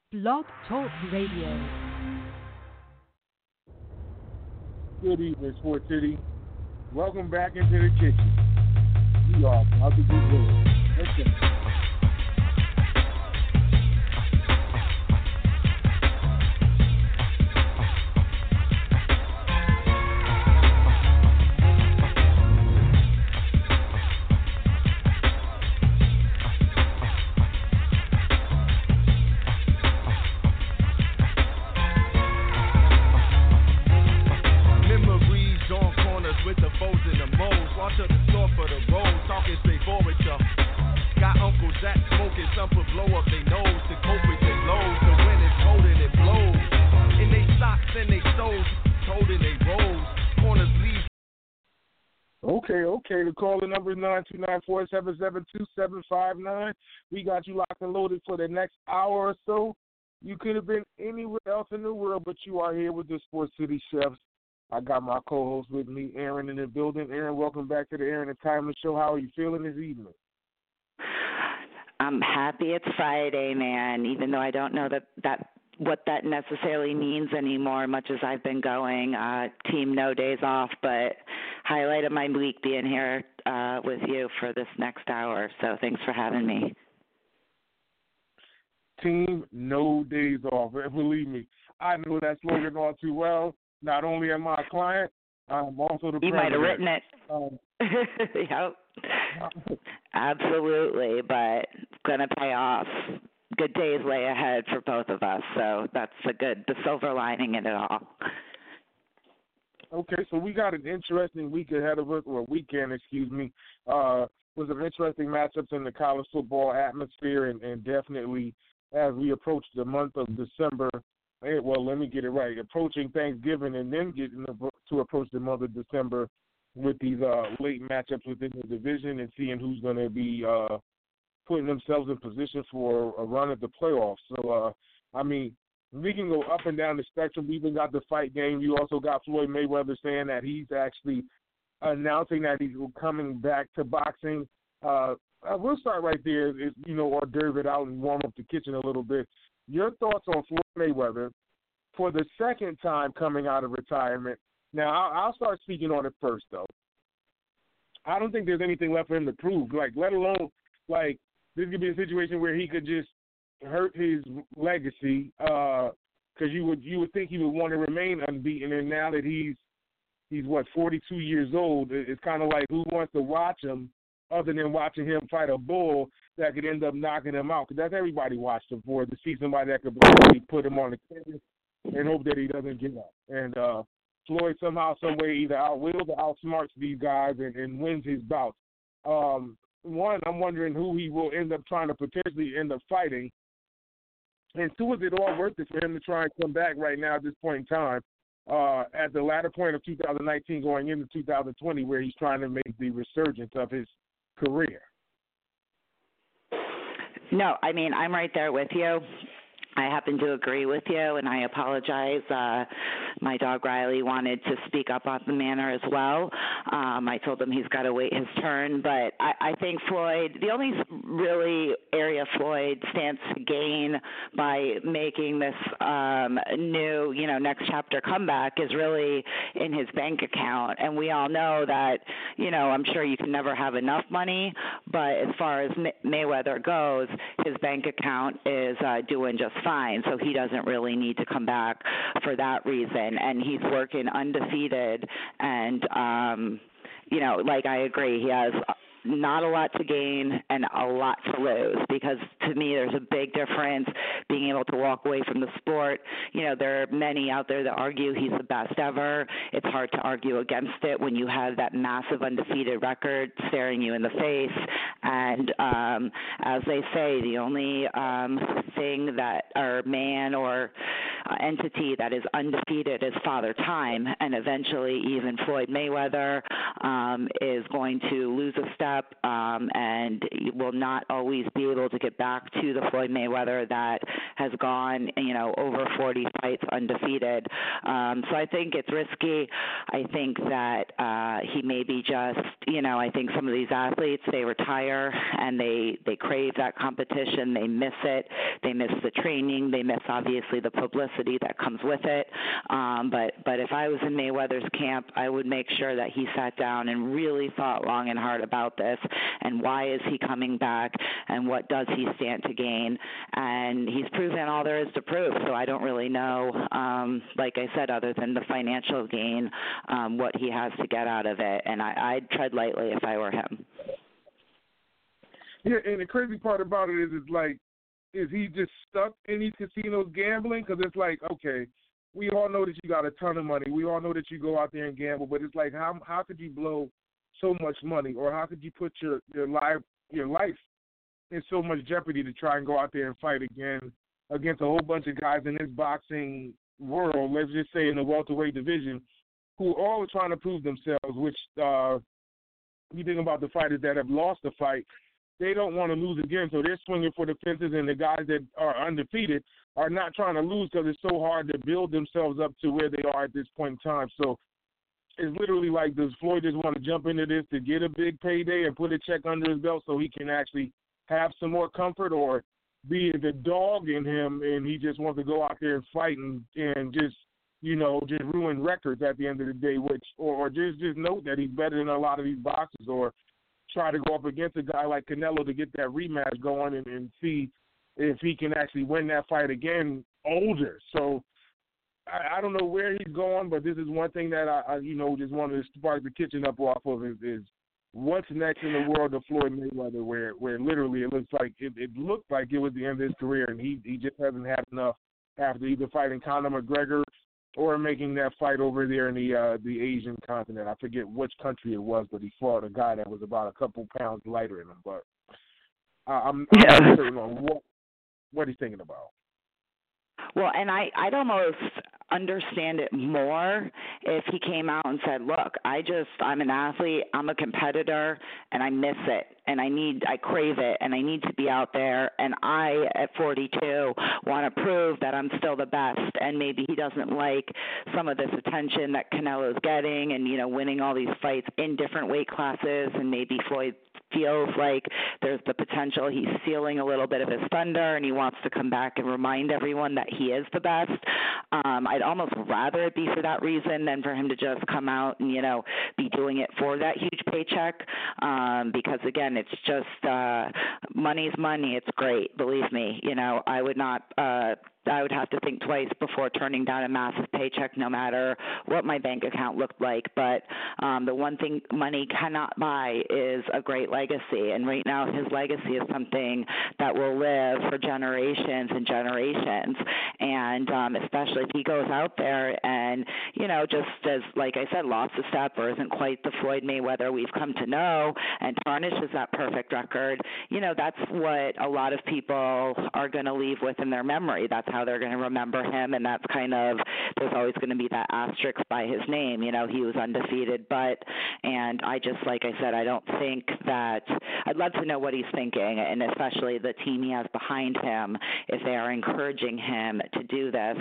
Blog Talk Radio. Good evening, Sports City. Welcome back into the kitchen. We are about to get good. Let's go. Okay. The calling number is 929-477-2759. We got you locked and loaded for the next hour or so. You could have been anywhere else in the world, but you are here with the Sports City Chefs. I got my co-host with me, Aaron, in the building. Aaron, welcome back to the Aaron and Timeless Show. How are you feeling this evening? I'm happy it's Friday, man, even though I don't know that what that necessarily means anymore, much as I've been going. Team no days off, but highlight of my week being here with you for this next hour. So thanks for having me. Team no days off. Believe me, I know that slogan all too well. Not only am I a client, I'm also the president. You might have written it. Yep. Absolutely, but going to pay off. Good days lay ahead for both of us, so that's the silver lining in it all. Okay, so we got an interesting week ahead of us, or weekend, with some interesting matchups in the college football atmosphere, and definitely as we approach the month of December, well, let me get it right, approaching Thanksgiving and then getting to approach the month of December with these late matchups within the division and seeing who's going to be putting themselves in position for a run at the playoffs. So, we can go up and down the spectrum. We even got the fight game. You also got Floyd Mayweather saying that he's actually announcing that he's coming back to boxing. We'll start right there, hors d'oeuvre it out and warm up the kitchen a little bit. Your thoughts on Floyd Mayweather for the second time coming out of retirement. Now, I'll start speaking on it first, though. I don't think there's anything left for him to prove, let alone, this could be a situation where he could just hurt his legacy because you would think he would want to remain unbeaten, and now that he's 42 years old, it's kind of like who wants to watch him other than watching him fight a bull that could end up knocking him out, because that's everybody watched him for, to see somebody that could basically put him on the canvas and hope that he doesn't give up. And Floyd somehow, some way either outwills or outsmarts these guys and wins his bout. One, I'm wondering who he will end up trying to potentially end up fighting. And two, is it all worth it for him to try and come back right now at this point in time, at the latter point of 2019 going into 2020, where he's trying to make the resurgence of his career? No, I'm right there with you. I happen to agree with you, and I apologize. My dog Riley wanted to speak up on the manner as well. I told him he's got to wait his turn, but I think Floyd, the only really area Floyd stands to gain by making this new, next chapter comeback is really in his bank account. And we all know that, I'm sure you can never have enough money, but as far as Mayweather goes, his bank account is doing just fine, so he doesn't really need to come back for that reason. And he's working undefeated, and I agree, he has not a lot to gain and a lot to lose, because to me there's a big difference being able to walk away from the sport. There are many out there that argue he's the best ever. It's hard to argue against it when you have that massive undefeated record staring you in the face. And as they say, the only thing that, or man or entity that is undefeated is Father Time, and eventually even Floyd Mayweather is going to lose a step and will not always be able to get back to the Floyd Mayweather that has gone, over 40 fights undefeated. So I think it's risky. I think that he maybe just, I think some of these athletes, they retire and they crave that competition. They miss it. They miss the training. They miss, obviously, the publicity that comes with it. But if I was in Mayweather's camp, I would make sure that he sat down and really thought long and hard about this and why is he coming back and what does he stand to gain. And he's proven all there is to prove, so I don't really know, like I said, other than the financial gain, what he has to get out of it. And I'd tread lightly if I were him. Yeah, and the crazy part about it is he just stuck in these casinos gambling? Because it's like, okay, we all know that you got a ton of money. We all know that you go out there and gamble, but it's like, how could you blow so much money, or how could you put your life in so much jeopardy to try and go out there and fight again against a whole bunch of guys in this boxing world, let's just say in the welterweight division, who all are trying to prove themselves, which you think about the fighters that have lost the fight, they don't want to lose again, so they're swinging for the fences, and the guys that are undefeated are not trying to lose because it's so hard to build themselves up to where they are at this point in time. So it's literally like, does Floyd just want to jump into this to get a big payday and put a check under his belt so he can actually have some more comfort, or be the dog in him and he just wants to go out there and fight and just, just ruin records at the end of the day, or just note that he's better than a lot of these boxers, or try to go up against a guy like Canelo to get that rematch going and see if he can actually win that fight again older. So I don't know where he's going, but this is one thing that I just wanted to spark the kitchen up off of is what's next in the world of Floyd Mayweather, where literally it looked like it was the end of his career, and he just hasn't had enough after either fighting Conor McGregor or making that fight over there in the Asian continent. I forget which country it was, but he fought a guy that was about a couple pounds lighter than him. But I'm not certain on what he's thinking about. Well, and I'd almost understand it more if he came out and said, look, I'm an athlete, I'm a competitor, and I miss it, and I crave it, and I need to be out there, and I, at 42, want to prove that I'm still the best, and maybe he doesn't like some of this attention that Canelo's getting and, winning all these fights in different weight classes, and maybe Floyd feels like there's the potential he's stealing a little bit of his thunder and he wants to come back and remind everyone that he is the best. I'd almost rather it be for that reason than for him to just come out and, be doing it for that huge paycheck, because, again, it's just money's money. It's great, believe me. I would have to think twice before turning down a massive paycheck, no matter what my bank account looked like. But the one thing money cannot buy is a great legacy. And right now his legacy is something that will live for generations and generations. And especially if he goes out there and, just as, like I said, lost a step or isn't quite the Floyd Mayweather we've come to know and tarnishes that perfect record, that's what a lot of people are going to leave with in their memory. That's how they're going to remember him, and that's there's always going to be that asterisk by his name. He was undefeated, and I just, like I said, I don't think that, I'd love to know what he's thinking, and especially the team he has behind him, if they are encouraging him to do this,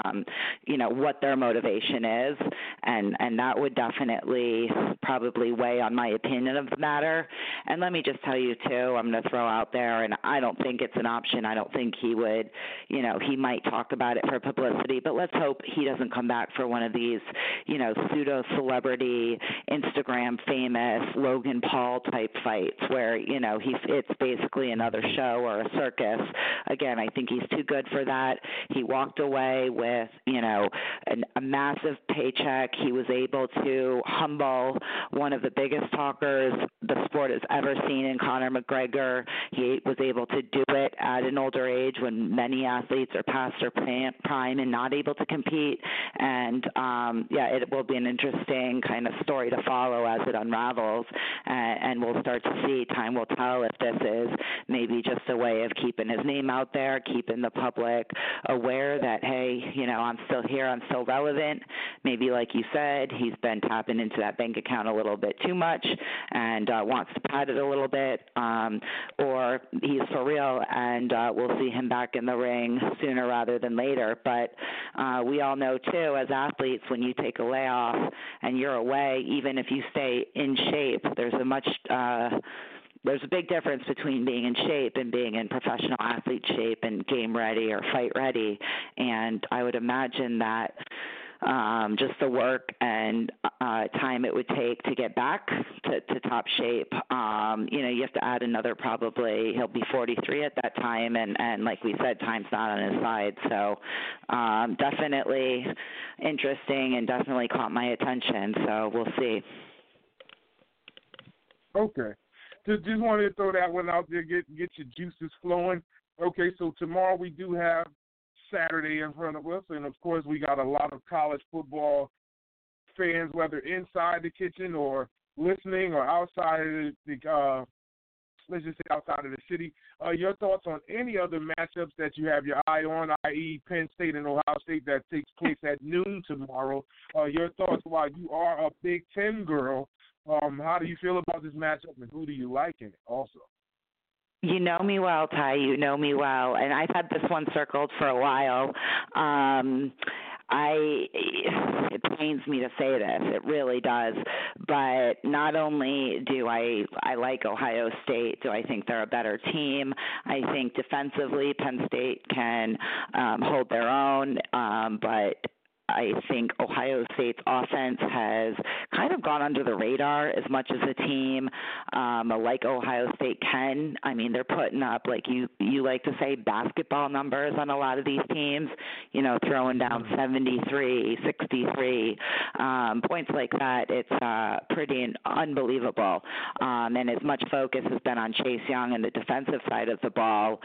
what their motivation is, and that would definitely probably weigh on my opinion of the matter. And let me just tell you, too, I'm going to throw out there, and I don't think it's an option. I don't think he would, he might talk about it for publicity, but let's hope he doesn't come back for one of these, pseudo-celebrity, Instagram famous, Logan Paul type fights where, it's basically another show or a circus. Again, I think he's too good for that. He walked away with, a massive paycheck. He was able to humble one of the biggest talkers the sport has ever seen in Conor McGregor. He was able to do it at an older age when many athletes are past their prime and not able to compete. And, it will be an interesting kind of story to follow as it unravels. And we'll start to see, time will tell if this is maybe just a way of keeping his name out there, keeping the public aware that, hey, I'm still here, I'm still relevant, hasn't. Maybe, like you said, he's been tapping into that bank account a little bit too much and wants to pad it a little bit, or he's for real and we'll see him back in the ring sooner rather than later. But we all know, too, as athletes, when you take a layoff and you're away, even if you stay in shape, there's a big difference between being in shape and being in professional athlete shape and game ready or fight ready. And I would imagine that just the work and time it would take to get back to top shape, you have to add another probably, he'll be 43 at that time, and like we said, time's not on his side. So definitely interesting and definitely caught my attention. So we'll see. Okay. Just wanted to throw that one out there, get your juices flowing. Okay, so tomorrow we do have Saturday in front of us, and of course we got a lot of college football fans, whether inside the kitchen or listening or outside of the let's just say outside of the city. Your thoughts on any other matchups that you have your eye on, i.e. Penn State and Ohio State, that takes place at noon tomorrow. Your thoughts while you are a Big Ten girl. How do you feel about this matchup, and who do you like in it also? You know me well, Ty. You know me well, and I've had this one circled for a while. It pains me to say this, it really does, but not only do I like Ohio State, do I think they're a better team. I think defensively Penn State can hold their own, but I think Ohio State's offense has kind of gone under the radar as much as a team, like Ohio State can. I mean, they're putting up, like you like to say, basketball numbers on a lot of these teams, throwing down 73, 63, points like that. It's pretty unbelievable. And as much focus has been on Chase Young and the defensive side of the ball,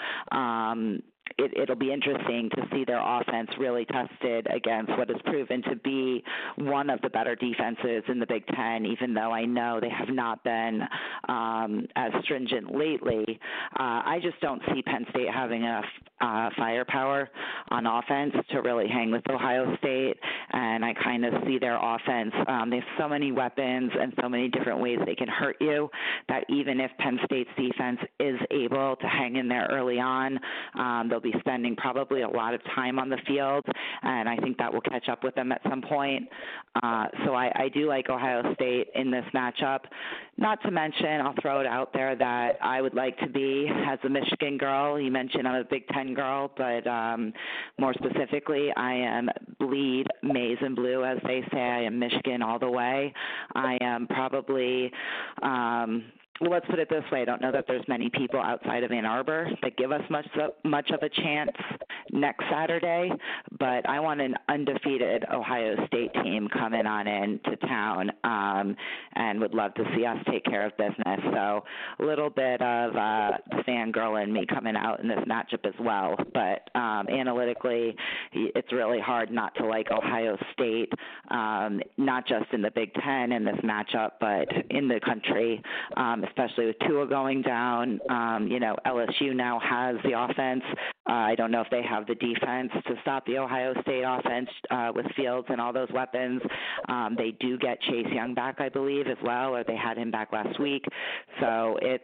it'll be interesting to see their offense really tested against what has proven to be one of the better defenses in the Big Ten, even though I know they have not been as stringent lately. I just don't see Penn State having enough firepower on offense to really hang with Ohio State, and I kind of see their offense. They have so many weapons and so many different ways they can hurt you that even if Penn State's defense is able to hang in there early on, they'll be spending probably a lot of time on the field, and I think that will catch up with them at some point. So I do like Ohio State in this matchup. Not to mention, I'll throw it out there that I would like to be, as a Michigan girl, you mentioned I'm a Big Ten girl, but more specifically, I am bleed maize and blue, as they say. I am Michigan all the way. I am probably well, let's put it this way. I don't know that there's many people outside of Ann Arbor that give us much of a chance next Saturday, but I want an undefeated Ohio State team coming on into town, and would love to see us take care of business. So a little bit of the fangirl in me coming out in this matchup as well. But analytically, it's really hard not to like Ohio State, not just in the Big Ten in this matchup, but in the country, especially with Tua going down. LSU now has the offense. I don't know if they have the defense to stop the Ohio State offense with Fields and all those weapons. They do get Chase Young back, I believe, as well, or they had him back last week. So it's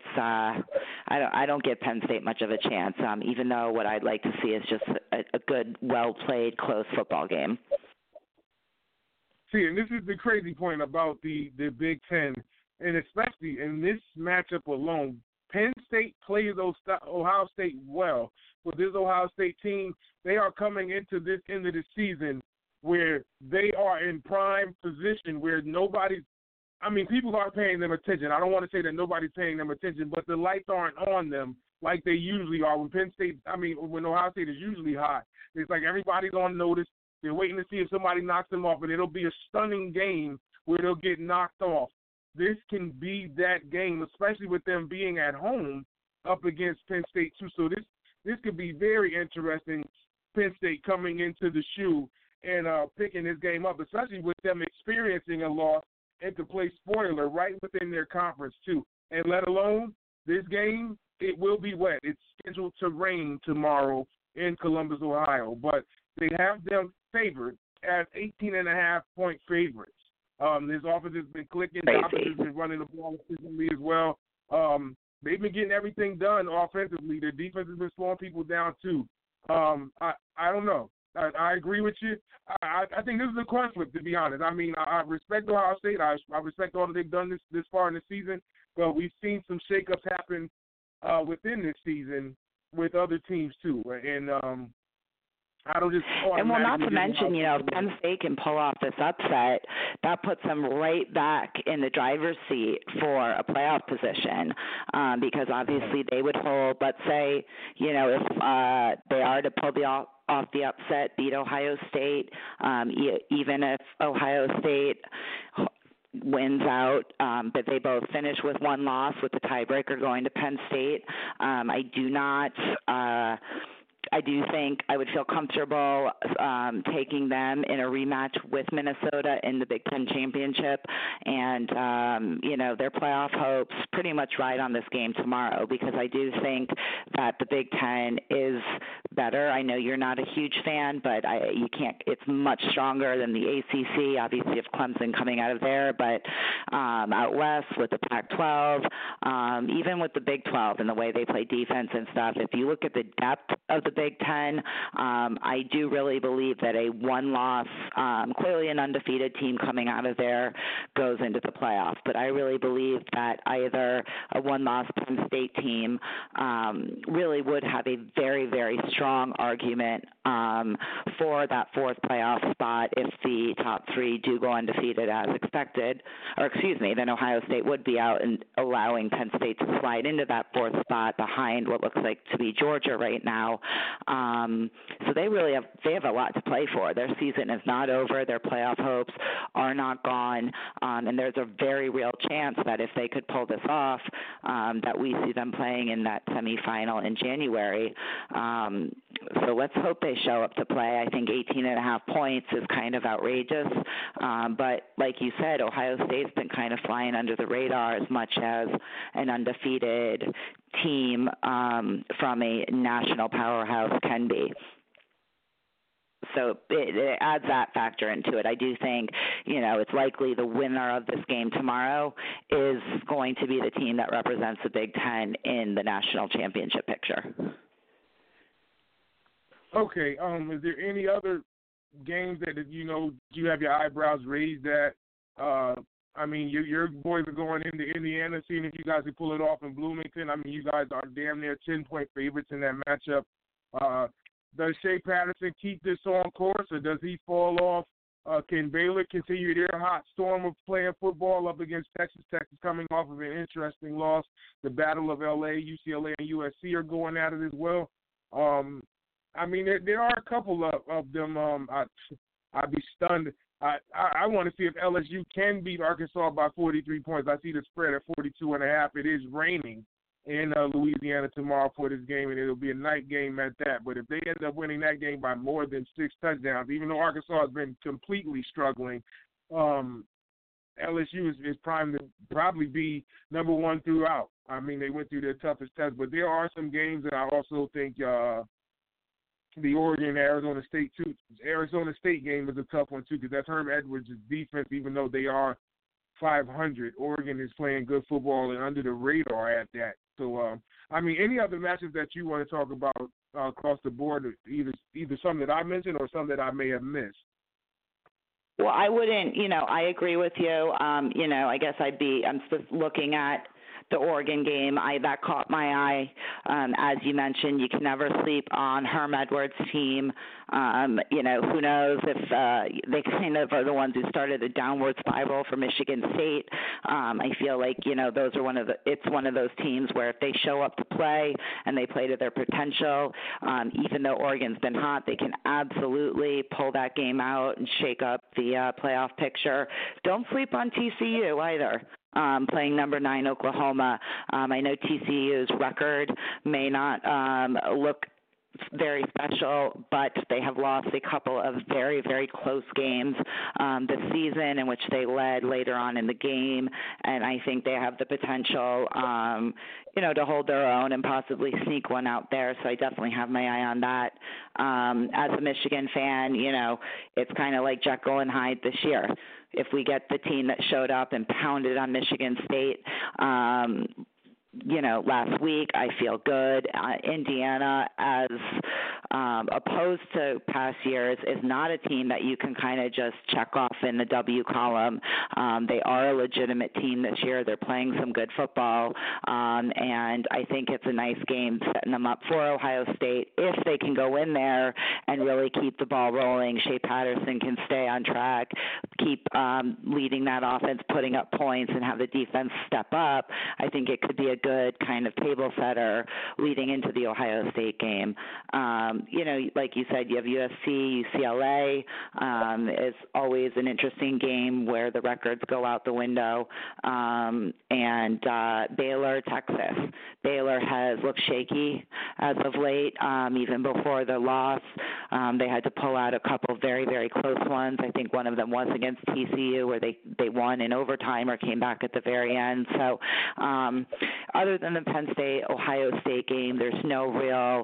I don't give Penn State much of a chance, even though what I'd like to see is just a good, well-played, close football game. See, and this is the crazy point about the Big Ten, and especially in this matchup alone, Penn State plays Ohio State well. With this Ohio State team, they are coming into this end of the season where they are in prime position where people aren't paying them attention. I don't want to say that nobody's paying them attention, but the lights aren't on them like they usually are. When Ohio State is usually hot, it's like everybody's on notice. They're waiting to see if somebody knocks them off, and it'll be a stunning game where they'll get knocked off. This can be that game, especially with them being at home up against Penn State too. So this could be very interesting. Penn State coming into the shoe and picking this game up, especially with them experiencing a loss and to play spoiler right within their conference too. And let alone this game, it will be wet. It's scheduled to rain tomorrow in Columbus, Ohio, but they have them favored as 18.5-point favorites. His offense has been clicking. Crazy. The offense has been running the ball efficiently as well. They've been getting everything done offensively. Their defense has been slowing people down too. I don't know. I agree with you. I think this is a coin flip, to be honest. I mean, I respect Ohio State. I respect all that they've done this far in the season. But we've seen some shakeups happen within this season with other teams too. And I don't just. And well, not to mention, if Penn State can pull off this upset, that puts them right back in the driver's seat for a playoff position, because obviously they would hold. Let's say, if they are to pull off the upset, beat Ohio State, even if Ohio State wins out, but they both finish with one loss with the tiebreaker going to Penn State. I do think I would feel comfortable taking them in a rematch with Minnesota in the Big Ten Championship, and their playoff hopes pretty much ride on this game tomorrow, because I do think that the Big Ten is better. I know you're not a huge fan, but you can't. It's much stronger than the ACC. Obviously, if Clemson coming out of there, but out west with the Pac-12, even with the Big 12 and the way they play defense and stuff. If you look at the depth of the Big Ten, I do really believe that a one-loss, clearly an undefeated team coming out of there goes into the playoffs. But I really believe that either a one-loss Penn State team really would have a very, very strong argument for that fourth playoff spot if the top three do go undefeated as expected. Then Ohio State would be out and allowing Penn State to slide into that fourth spot behind what looks like to be Georgia right now. So they have a lot to play for. Their season is not over. Their playoff hopes are not gone. And there's a very real chance that if they could pull this off, that we see them playing in that semifinal in January. So let's hope they show up to play. I think 18.5 points is kind of outrageous. But like you said, Ohio State's been kind of flying under the radar as much as an undefeated team from a national powerhouse can be. So it adds that factor into it. I do think, it's likely the winner of this game tomorrow is going to be the team that represents the Big Ten in the national championship picture. Okay. Is there any other games that you have your eyebrows raised at? Your boys are going into Indiana, seeing if you guys can pull it off in Bloomington. You guys are damn near 10-point favorites in that matchup. Does Shea Patterson keep this on course, or does he fall off? Can Baylor continue their hot storm of playing football up against Texas? Texas coming off of an interesting loss. The Battle of L.A., UCLA, and USC are going at it as well. There are a couple of them. I'd be stunned. I want to see if LSU can beat Arkansas by 43 points. I see the spread at 42.5. It is raining in Louisiana tomorrow for this game, and it'll be a night game at that. But if they end up winning that game by more than 6 touchdowns, even though Arkansas has been completely struggling, LSU is primed to probably be number one throughout. They went through their toughest test, but there are some games that I also think the Oregon-Arizona State too. Arizona State game is a tough one too, because that's Herm Edwards' defense. Even though they are 500, Oregon is playing good football and under the radar at that. So, any other matches that you want to talk about across the board, either some that I mentioned or some that I may have missed? Well, I wouldn't. I agree with you. I guess I'm just looking at the Oregon game. That caught my eye. As you mentioned, you can never sleep on Herm Edwards' team. Who knows if they kind of are the ones who started the downward spiral for Michigan State. I feel like, those are it's one of those teams where if they show up to play and they play to their potential, even though Oregon's been hot, they can absolutely pull that game out and shake up the playoff picture. Don't sleep on TCU either. Playing number 9 Oklahoma. I know TCU's record may not look very special, but they have lost a couple of very, very close games this season in which they led later on in the game, and I think they have the potential, to hold their own and possibly sneak one out there. So I definitely have my eye on that. As a Michigan fan, it's kind of like Jekyll and Hyde this year. If we get the team that showed up and pounded on Michigan State, last week, I feel good. Indiana, as opposed to past years, is not a team that you can kind of just check off in the W column. They are a legitimate team this year. They're playing some good football, and I think it's a nice game setting them up for Ohio State. If they can go in there and really keep the ball rolling, Shea Patterson can stay on track, keep leading that offense, putting up points, and have the defense step up, I think it could be a good kind of table setter leading into the Ohio State game. Like you said, you have USC, UCLA. It's always an interesting game where the records go out the window. And Baylor, Texas. Baylor has looked shaky as of late, even before the loss. They had to pull out a couple very, very close ones. I think one of them was against TCU where they won in overtime or came back at the very end. So other than the Penn State-Ohio State game, there's no real,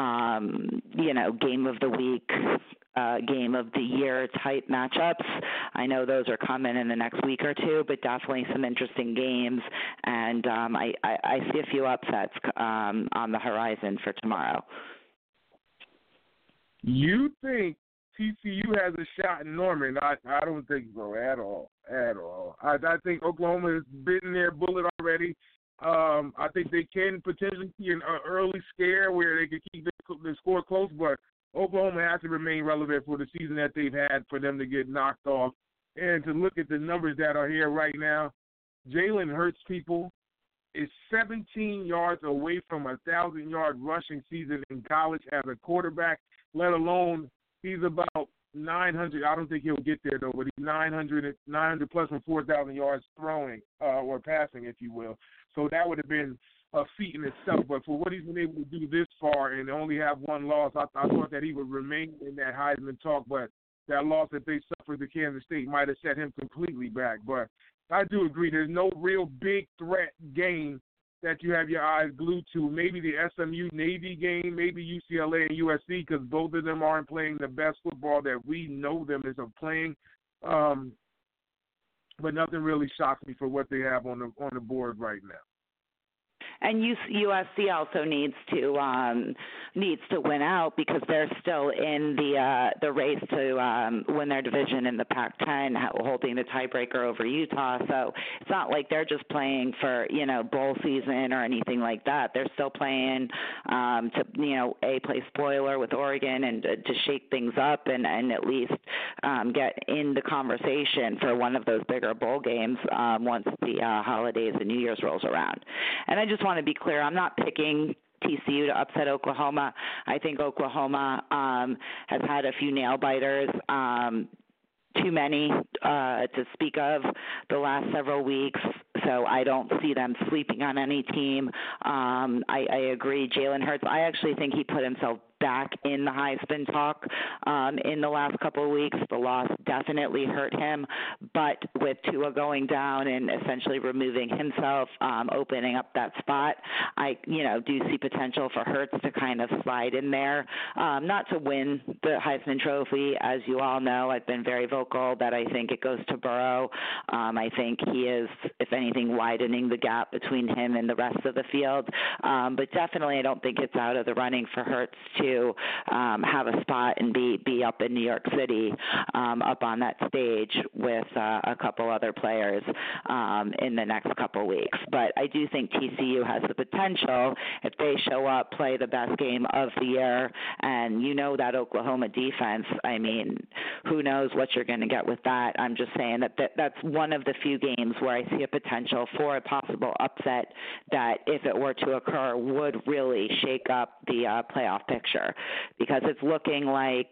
game of the week, game of the year type matchups. I know those are coming in the next week or two, but definitely some interesting games. And I see a few upsets on the horizon for tomorrow. You think TCU has a shot in Norman? I don't think so at all. I think Oklahoma has bitten their bullet already. I think they can potentially see an early scare where they can keep the score close, but Oklahoma has to remain relevant for the season that they've had for them to get knocked off. And to look at the numbers that are here right now, Jalen Hurts, people, is 17 yards away from a 1,000-yard rushing season in college as a quarterback, let alone he's about 900. I don't think he'll get there, though, but he's 900 plus from 4,000 yards throwing or passing, if you will. So that would have been a feat in itself. But for what he's been able to do this far and only have one loss, I thought that he would remain in that Heisman talk. But that loss that they suffered to Kansas State might have set him completely back. But I do agree there's no real big threat game that you have your eyes glued to. Maybe the SMU-Navy game, maybe UCLA and USC, because both of them aren't playing the best football that we know them as of playing. But nothing really shocks me for what they have on the board right now. And USC also needs to win out because they're still in the race to win their division in the Pac-10, holding the tiebreaker over Utah. So it's not like they're just playing for bowl season or anything like that. They're still playing to play spoiler with Oregon and to shake things up and at least get in the conversation for one of those bigger bowl games once the holidays and New Year's rolls around. And I just want to be clear, I'm not picking TCU to upset Oklahoma. I think Oklahoma has had a few nail biters, too many to speak of the last several weeks. So I don't see them sleeping on any team. I agree. Jalen Hurts, I actually think he put himself back in the Heisman talk in the last couple of weeks. The loss definitely hurt him, but with Tua going down and essentially removing himself, opening up that spot, I do see potential for Hurts to kind of slide in there. Not to win the Heisman Trophy, as you all know. I've been very vocal that I think it goes to Burrow. I think he is, if anything, widening the gap between him and the rest of the field. But definitely I don't think it's out of the running for Hurts to have a spot and be up in New York City, up on that stage with a couple other players in the next couple weeks. But I do think TCU has the potential, if they show up, play the best game of the year, and that Oklahoma defense, I mean, who knows what you're going to get with that. I'm just saying that's one of the few games where I see a potential for a possible upset that, if it were to occur, would really shake up the playoff picture, because it's looking like,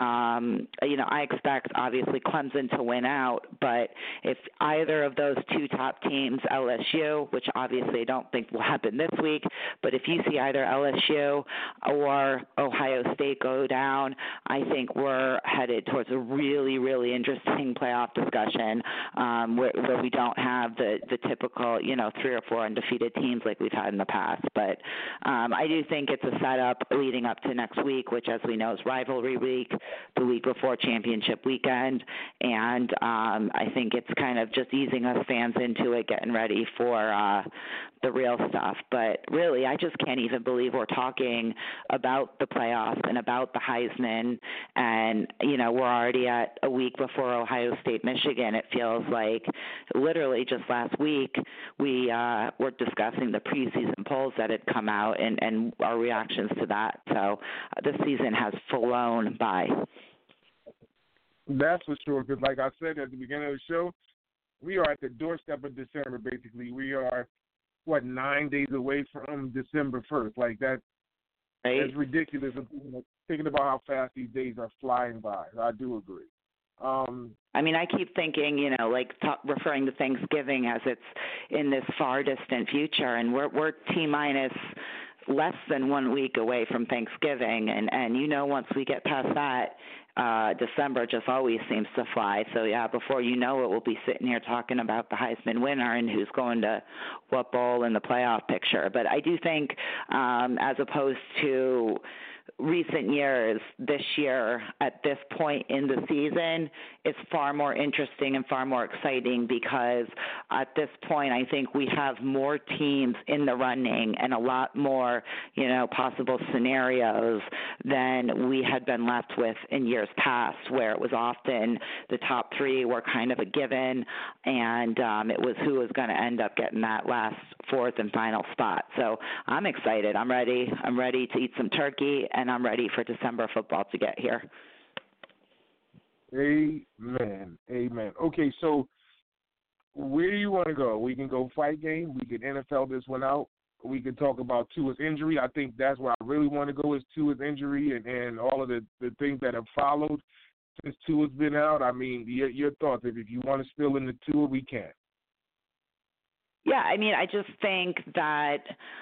I expect obviously Clemson to win out, but if either of those two top teams, LSU, which obviously I don't think will happen this week, but if you see either LSU or Ohio State go down, I think we're headed towards a really, really interesting playoff discussion where we don't have the typical, 3 or 4 undefeated teams like we've had in the past. But I do think it's a setup leading up to next week, which, as we know, is rivalry week, the week before championship weekend, and I think it's kind of just easing us fans into it, getting ready for the real stuff. But really, I just can't even believe we're talking about the playoffs and about the Heisman, and, we're already at a week before Ohio State, Michigan. It feels like literally just last week we were discussing the preseason polls that had come out and our reactions to that. So this season has flown by. That's for sure, because like I said at the beginning of the show, we are at the doorstep of December, basically. We are, 9 days away from December 1st. Like, that's ridiculous. Thinking about how fast these days are flying by. I do agree. I keep thinking, referring to Thanksgiving as it's in this far distant future, and we're T-minus less than 1 week away from Thanksgiving, and once we get past that, December just always seems to fly. So, before you know it, we'll be sitting here talking about the Heisman winner and who's going to what bowl in the playoff picture. But I do think, as opposed to recent years, this year at this point in the season is far more interesting and far more exciting, because at this point I think we have more teams in the running and a lot more, possible scenarios than we had been left with in years past, where it was often the top 3 were kind of a given, and it was who was going to end up getting that last 4th and final spot. So I'm excited. I'm ready to eat some turkey, and I'm ready for December football to get here. Amen. Okay, so where do you want to go? We can go fight game. We can NFL this one out. We can talk about Tua's injury. I think that's where I really want to go, is Tua's injury and all of the things that have followed since Tua's been out. Your thoughts. If you want to spill into Tua, we can. Yeah, I just think that,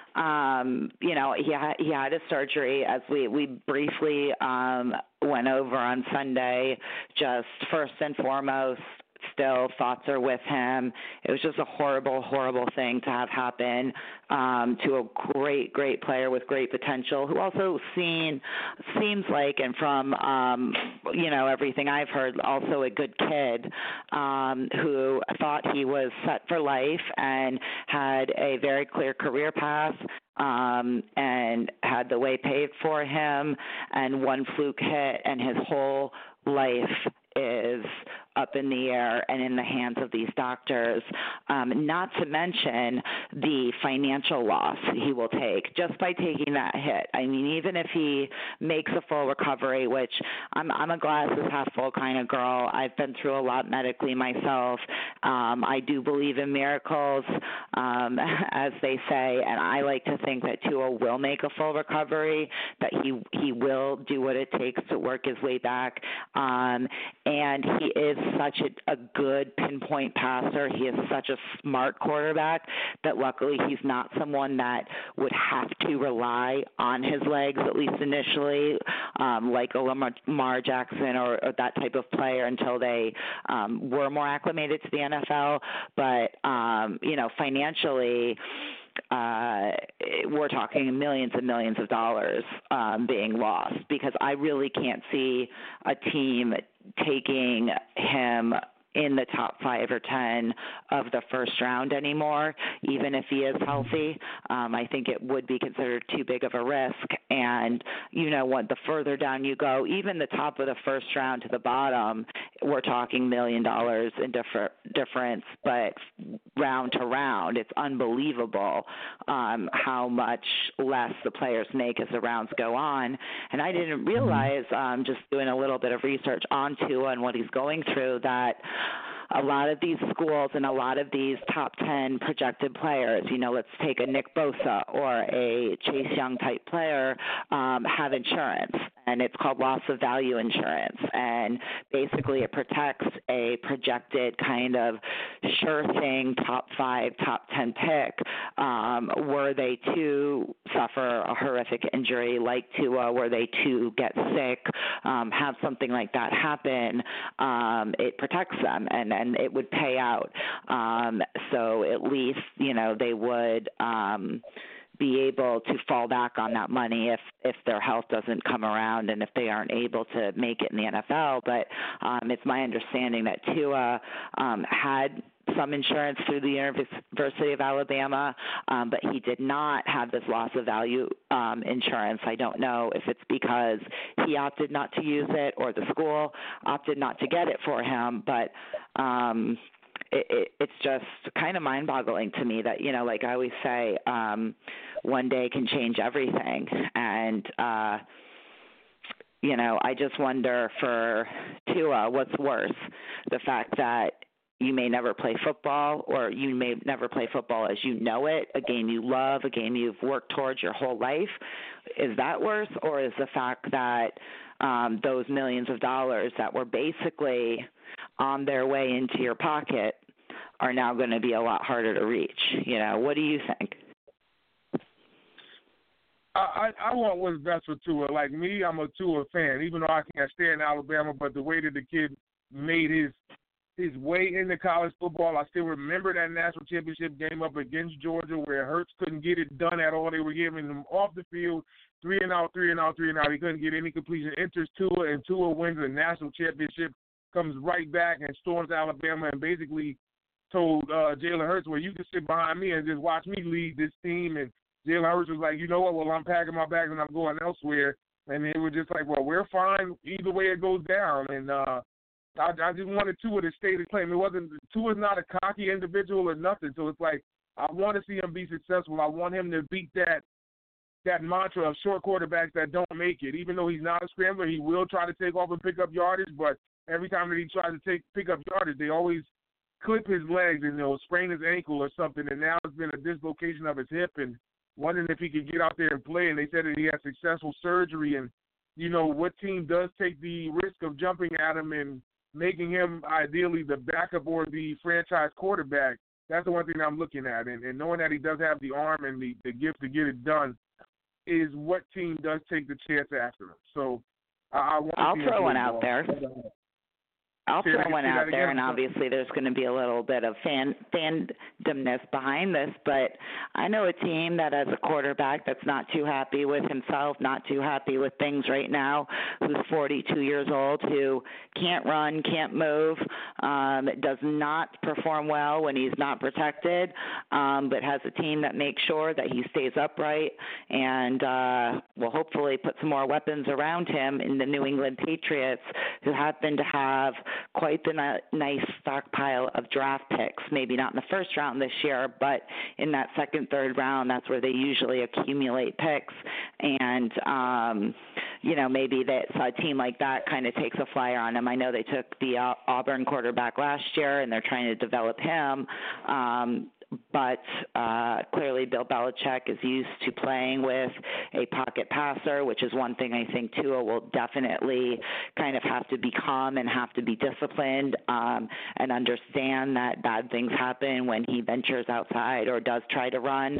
he had a surgery, as we briefly went over on Sunday. Just first and foremost, still thoughts are with him. It was just a horrible, horrible thing to have happen to a great, great player with great potential, who also seems like, and from, everything I've heard, also a good kid who thought he was set for life and had a very clear career path and had the way paved for him, and one fluke hit and his whole life is up in the air and in the hands of these doctors, not to mention the financial loss he will take just by taking that hit. Even if he makes a full recovery, which I'm a glasses half full kind of girl. I've been through a lot medically myself. I do believe in miracles, as they say, and I like to think that Tua will make a full recovery, that he will do what it takes to work his way back, and he is such a good pinpoint passer. He is such a smart quarterback that luckily he's not someone that would have to rely on his legs, at least initially, like a Lamar Jackson or that type of player, until they were more acclimated to the NFL. But, financially, we're talking millions and millions of dollars being lost, because I really can't see a team taking him in the top 5 or 10 of the first round anymore, even if he is healthy. I think it would be considered too big of a risk. And, what the further down you go, even the top of the first round to the bottom, we're talking $1 million in difference. But round to round, it's unbelievable how much less the players make as the rounds go on. And I didn't realize, just doing a little bit of research on Tua and what he's going through, that a lot of these schools and a lot of these top 10 projected players, let's take a Nick Bosa or a Chase Young type player, have insurance, and it's called loss of value insurance. And basically it protects a projected kind of sure thing top 5, top 10 pick were they to suffer a horrific injury like Tua, were they to get sick, have something like that happen, it protects them and it would pay out. So at least, they would be able to fall back on that money if their health doesn't come around and if they aren't able to make it in the NFL. But it's my understanding that Tua had some insurance through the University of Alabama, but he did not have this loss of value insurance. I don't know if it's because he opted not to use it or the school opted not to get it for him, but it's just kind of mind-boggling to me that, like I always say, one day can change everything. And, I just wonder for Tua, what's worse, the fact that you may never play football, or you may never play football as you know it, a game you love, a game you've worked towards your whole life. Is that worse, or is the fact that those millions of dollars that were basically on their way into your pocket are now going to be a lot harder to reach? What do you think? I want what's best for Tua. Like me, I'm a Tua fan, even though I can't stay in Alabama, but the way that the kid made his way into college football, I still remember that national championship game up against Georgia where Hurts couldn't get it done at all. They were giving him off the field, 3 and out. He couldn't get any completion. Enters Tua, and Tua wins the national championship, comes right back and storms Alabama and basically told Jalen Hurts, well, you can sit behind me and just watch me lead this team. And Jalen Hurts was like, you know what, well, I'm packing my bags and I'm going elsewhere. And they were just like, well, we're fine either way it goes down. And I just wanted Tua to stay the claim. Tua's not a cocky individual or nothing. So it's like, I want to see him be successful. I want him to beat that mantra of short quarterbacks that don't make it. Even though he's not a scrambler, he will try to take off and pick up yardage. But every time that he tries to pick up yardage, they always clip his legs and sprain his ankle or something. And now it's been a dislocation of his hip, and wondering if he could get out there and play. And they said that he had successful surgery. And what team does take the risk of jumping at him and making him ideally the backup or the franchise quarterback? That's the one thing I'm looking at. And knowing that he does have the arm and the gift to get it done is what team does take the chance after him. So I'll throw one out there. I'll throw one out there, and obviously there's going to be a little bit of fandomness behind this, but I know a team that has a quarterback that's not too happy with himself, not too happy with things right now, who's 42 years old, who can't run, can't move, does not perform well when he's not protected, but has a team that makes sure that he stays upright and will hopefully put some more weapons around him in the New England Patriots, who happen to have quite the nice stockpile of draft picks, maybe not in the first round this year, but in that second, third round, that's where they usually accumulate picks. And, maybe a team like that kind of takes a flyer on them. I know they took the Auburn quarterback last year, and they're trying to develop him. But clearly Bill Belichick is used to playing with a pocket passer, which is one thing I think Tua will definitely kind of have to become and have to be disciplined and understand that bad things happen when he ventures outside or does try to run.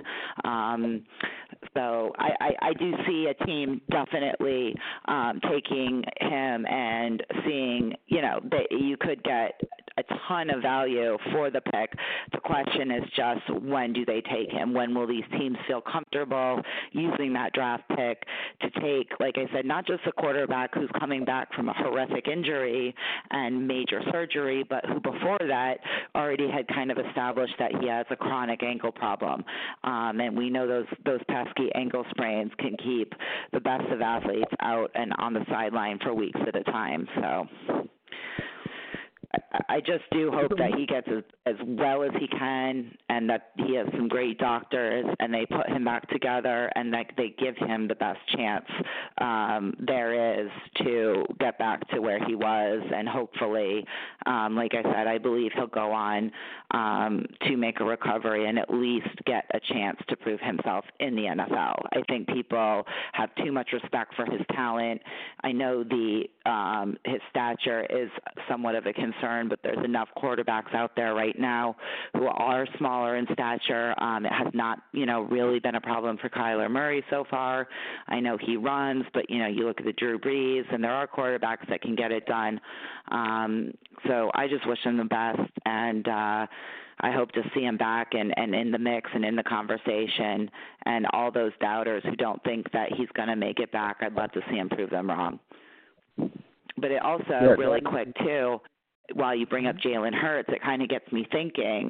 So I do see a team definitely taking him and seeing, that you could get a ton of value for the pick. The question is just, when do they take him? When will these teams feel comfortable using that draft pick to take, like I said, not just a quarterback who's coming back from a horrific injury and major surgery, but who before that already had kind of established that he has a chronic ankle problem. And we know those pesky ankle sprains can keep the best of athletes out and on the sideline for weeks at a time. So I just do hope that he gets as well as he can, and that he has some great doctors, and they put him back together, and that they give him the best chance there is to get back to where he was, and hopefully, like I said, I believe he'll go on to make a recovery and at least get a chance to prove himself in the NFL. I think people have too much respect for his talent. I know his stature is somewhat of a concern, but there's enough quarterbacks out there right now who are smaller in stature. It has not, really been a problem for Kyler Murray so far. I know he runs, but, you look at the Drew Brees, and there are quarterbacks that can get it done. So I just wish him the best, and I hope to see him back and in the mix and in the conversation, and all those doubters who don't think that he's going to make it back, I'd love to see him prove them wrong. But it also, really quick, too, while you bring up Jalen Hurts, it kind of gets me thinking,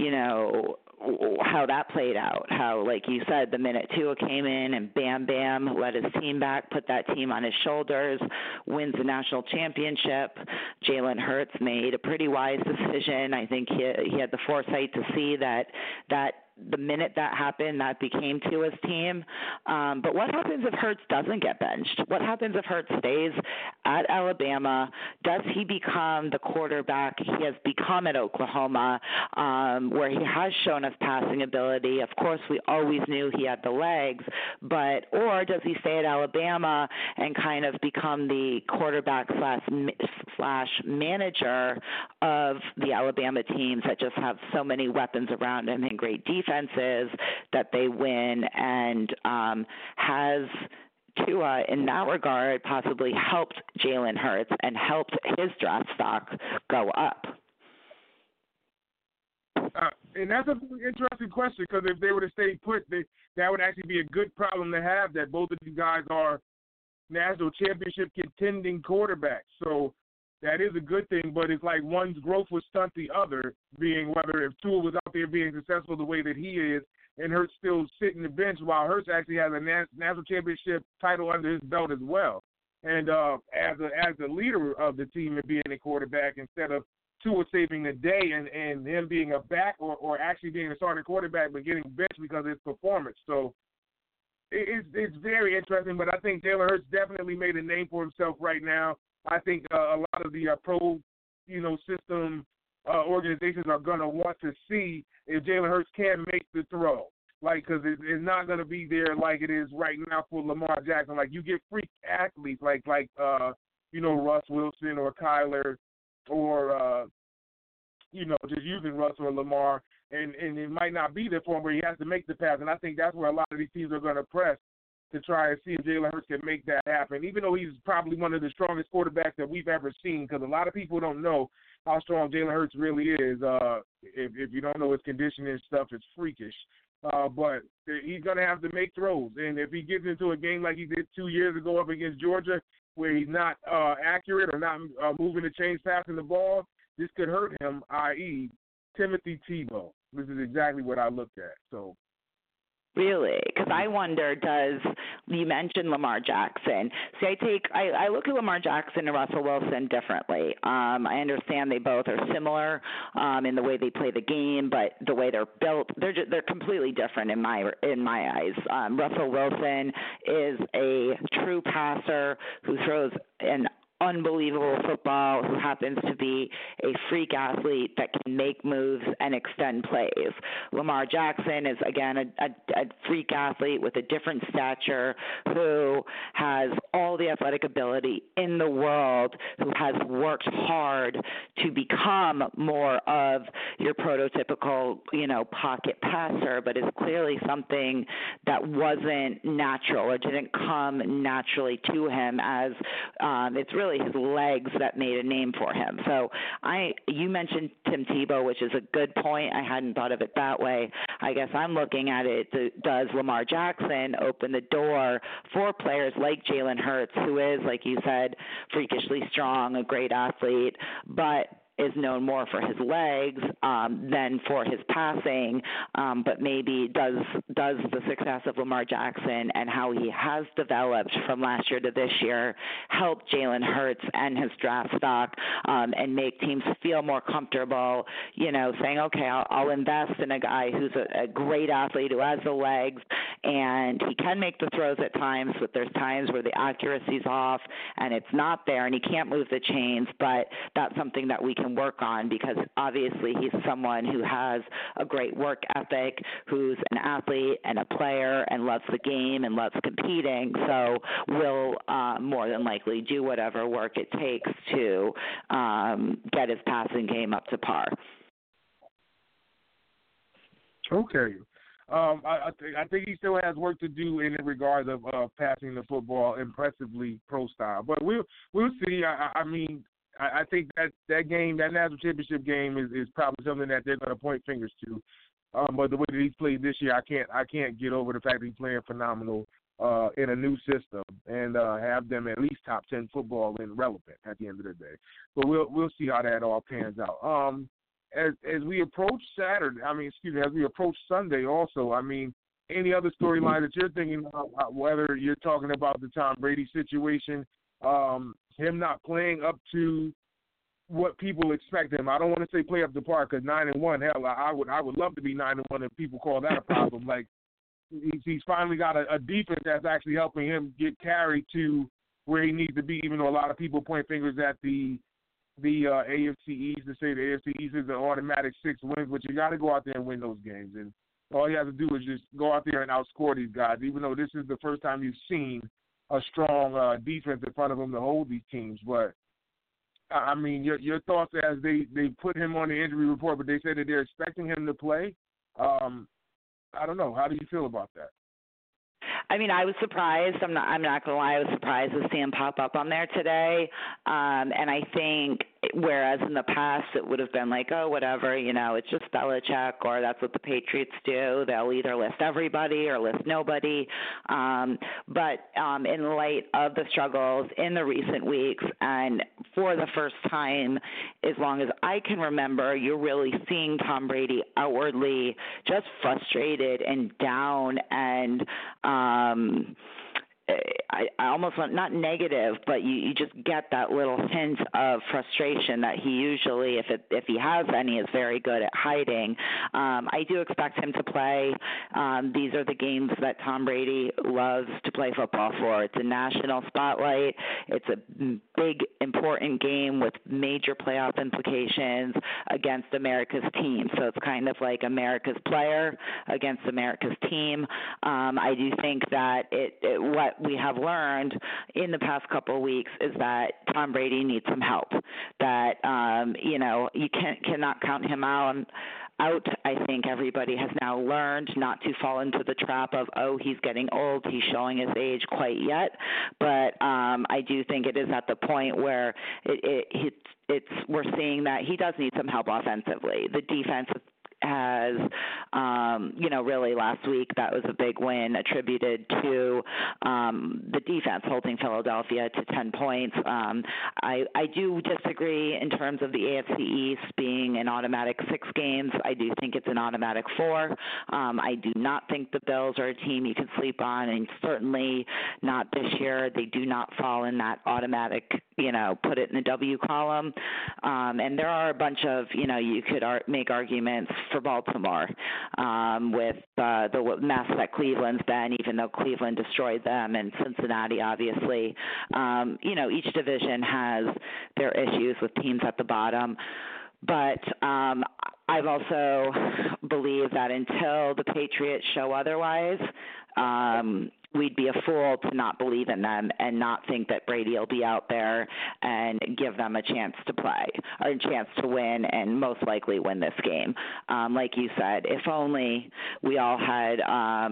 how that played out. How, like you said, the minute Tua came in and bam, led his team back, put that team on his shoulders, wins the national championship. Jalen Hurts made a pretty wise decision. I think he had the foresight to see that the minute that happened, that became Tua's team. But what happens if Hurts doesn't get benched? What happens if Hurts stays at Alabama? Does he become the quarterback he has become at Oklahoma, where he has shown us passing ability? Of course, we always knew he had the legs, or does he stay at Alabama and kind of become the quarterback slash manager of the Alabama teams that just have so many weapons around him and great defenses that they win, and has Tua, in that regard, possibly helped Jalen Hurts and helped his draft stock go up? And that's an interesting question, because if they were to stay put, that would actually be a good problem to have, that both of these guys are national championship contending quarterbacks. So that is a good thing, but it's like one's growth would stunt the other, being whether if Tua was out there being successful the way that he is, and Hurts still sitting the bench, while Hurts actually has a national championship title under his belt as well. And as the leader of the team and being a quarterback, instead of Tua saving the day and him being a back or actually being a starting quarterback but getting benched because of his performance. So it's very interesting, but I think Jalen Hurts definitely made a name for himself right now. I think a lot of the pro, system organizations are going to want to see if Jalen Hurts can make the throw. Because it's not going to be there like it is right now for Lamar Jackson. Like, you get freak athletes like Russ Wilson or Kyler or, just using Russ or Lamar, and it might not be there for him where he has to make the pass. And I think that's where a lot of these teams are going to press to try and see if Jalen Hurts can make that happen, even though he's probably one of the strongest quarterbacks that we've ever seen, because a lot of people don't know how strong Jalen Hurts really is. If you don't know his conditioning and stuff, it's freakish. But he's going to have to make throws. And if he gets into a game like he did 2 years ago up against Georgia, where he's not accurate or not moving the chains passing the ball, this could hurt him, i.e. Timothy Tebow. This is exactly what I looked at. So. Really? Because I wonder, you mentioned Lamar Jackson. See, I look at Lamar Jackson and Russell Wilson differently. I understand they both are similar in the way they play the game, but the way they're built, they're completely different in my eyes. Russell Wilson is a true passer who throws an unbelievable football, who happens to be a freak athlete that can make moves and extend plays. Lamar Jackson is, again, a freak athlete with a different stature, who has all the athletic ability in the world, who has worked hard to become more of your prototypical, pocket passer, but is clearly something that wasn't natural or didn't come naturally to him, as it's really his legs that made a name for him. So you mentioned Tim Tebow, which is a good point. I hadn't thought of it that way. I guess I'm looking at it, does Lamar Jackson open the door for players like Jalen Hurts, who is, like you said, freakishly strong, a great athlete, but is known more for his legs than for his passing, but maybe does the success of Lamar Jackson and how he has developed from last year to this year help Jalen Hurts and his draft stock and make teams feel more comfortable, saying, okay, I'll invest in a guy who's a great athlete who has the legs, and he can make the throws at times, but there's times where the accuracy's off and it's not there and he can't move the chains, but that's something that we can work on because obviously he's someone who has a great work ethic, who's an athlete and a player and loves the game and loves competing, so will more than likely do whatever work it takes to get his passing game up to par. Okay. I think he still has work to do in regards of passing the football impressively pro style, but we'll see. I think that game, that national championship game, is probably something that they're going to point fingers to. But the way that he's played this year, I can't get over the fact that he's playing phenomenal in a new system and have them at least top 10 football and relevant at the end of the day. But we'll see how that all pans out. As we approach as we approach Sunday also, any other storyline that you're thinking about, whether you're talking about the Tom Brady situation, him not playing up to what people expect him. I don't want to say play up to par because 9-1, hell, I would love to be 9-1 if people call that a problem. Like he's finally got a defense that's actually helping him get carried to where he needs to be, even though a lot of people point fingers at the AFC East to say the AFC East is an automatic 6 wins, but you got to go out there and win those games. And all you have to do is just go out there and outscore these guys, even though this is the first time you've seen a strong defense in front of them to hold these teams. But, your thoughts as they put him on the injury report, but they said that they're expecting him to play. I don't know. How do you feel about that? I was surprised. I'm not going to lie. I was surprised to see him pop up on there today. And I think whereas in the past it would have been like, oh, whatever, it's just Belichick or that's what the Patriots do. They'll either list everybody or list nobody. But in light of the struggles in the recent weeks and for the first time, as long as I can remember, you're really seeing Tom Brady outwardly just frustrated and down and I almost want, not negative, but you just get that little hint of frustration that he usually, if he has any, is very good at hiding. I do expect him to play. These are the games that Tom Brady loves to play football for. It's a national spotlight. It's a big, important game with major playoff implications against America's team. So it's kind of like America's player against America's team. I do think that what we have learned in the past couple of weeks is that Tom Brady needs some help, that, you cannot count him out. I think everybody has now learned not to fall into the trap of, he's getting old, he's showing his age quite yet. But I do think it is at the point where we're seeing that he does need some help offensively. The defense has, really last week that was a big win attributed to the defense holding Philadelphia to 10 points. I do disagree in terms of the AFC East being an automatic 6 games. I do think it's an automatic 4. I do not think the Bills are a team you can sleep on, and certainly not this year. They do not fall in that automatic, put it in the W column. And there are a bunch of, you could make arguments for Baltimore with the mess that Cleveland's been, even though Cleveland destroyed them, and Cincinnati, obviously. Each division has their issues with teams at the bottom. But I've also believed that until the Patriots show otherwise, we'd be a fool to not believe in them and not think that Brady will be out there and give them a chance to play or a chance to win and most likely win this game. Like you said, if only we all had,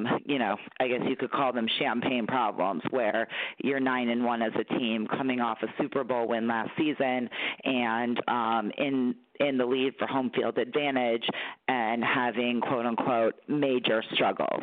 I guess you could call them champagne problems, where you're 9-1 as a team coming off a Super Bowl win last season and in the lead for home field advantage and having, quote unquote, major struggles.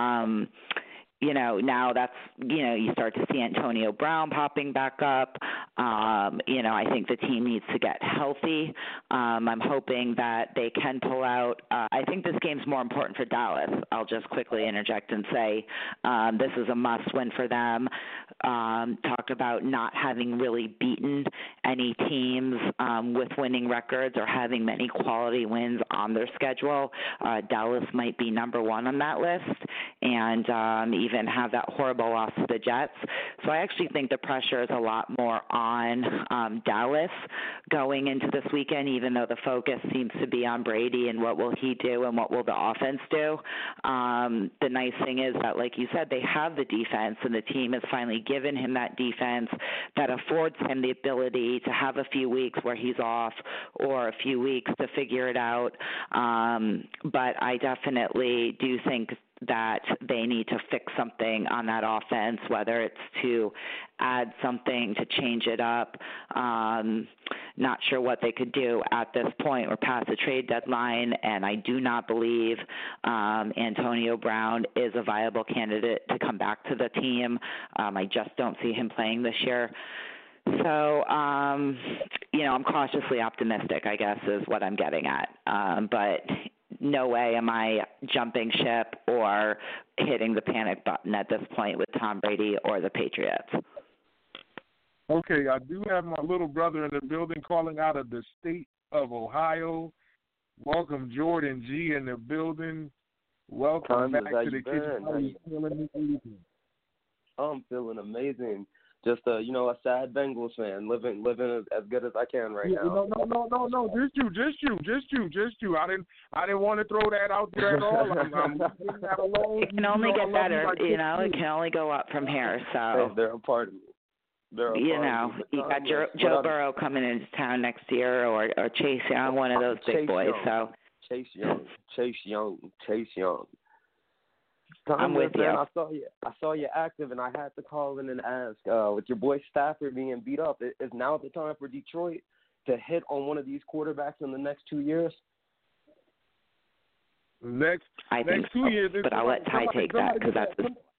Now that's, you start to see Antonio Brown popping back up. I think the team needs to get healthy. I'm hoping that they can pull out. I think this game's more important for Dallas. I'll just quickly interject and say this is a must-win for them. Talk about not having really beaten any teams with winning records or having many quality wins on their schedule. Dallas might be number one on that list and even have that horrible loss to the Jets. So I actually think the pressure is a lot more on Dallas going into this weekend, even though the focus seems to be on Brady and what will he do and what will the offense do. The nice thing is that, like you said, they have the defense, and the team has finally given him that defense that affords him the ability to have a few weeks where he's off or a few weeks to figure it out. But I definitely do think that they need to fix something on that offense, whether it's to add something to change it up. Not sure what they could do at this point. We're past the trade deadline, and I do not believe Antonio Brown is a viable candidate to come back to the team. I just don't see him playing this year. So, I'm cautiously optimistic, I guess, is what I'm getting at. But no way am I jumping ship or hitting the panic button at this point with Tom Brady or the Patriots. Okay, I do have my little brother in the building calling out of the state of Ohio. Welcome, Jordan G. in the building. Welcome back to the kitchen. How are you feeling this evening? I'm feeling amazing. Just a sad Bengals fan, living as good as I can right now. No. Just you. I didn't want to throw that out there at all. I'm leaving that alone. It can only get better, It can only go up from here. So hey, they're a part of me. You got Joe Burrow coming into town next year, or Chase Young, one of those big boys. So Chase Young. Tom, I'm with you. I saw you active, and I had to call in and ask. With your boy Stafford being beat up, is now the time for Detroit to hit on one of these quarterbacks in the next 2 years? Next 2 years, but I'll let Ty take that because that's.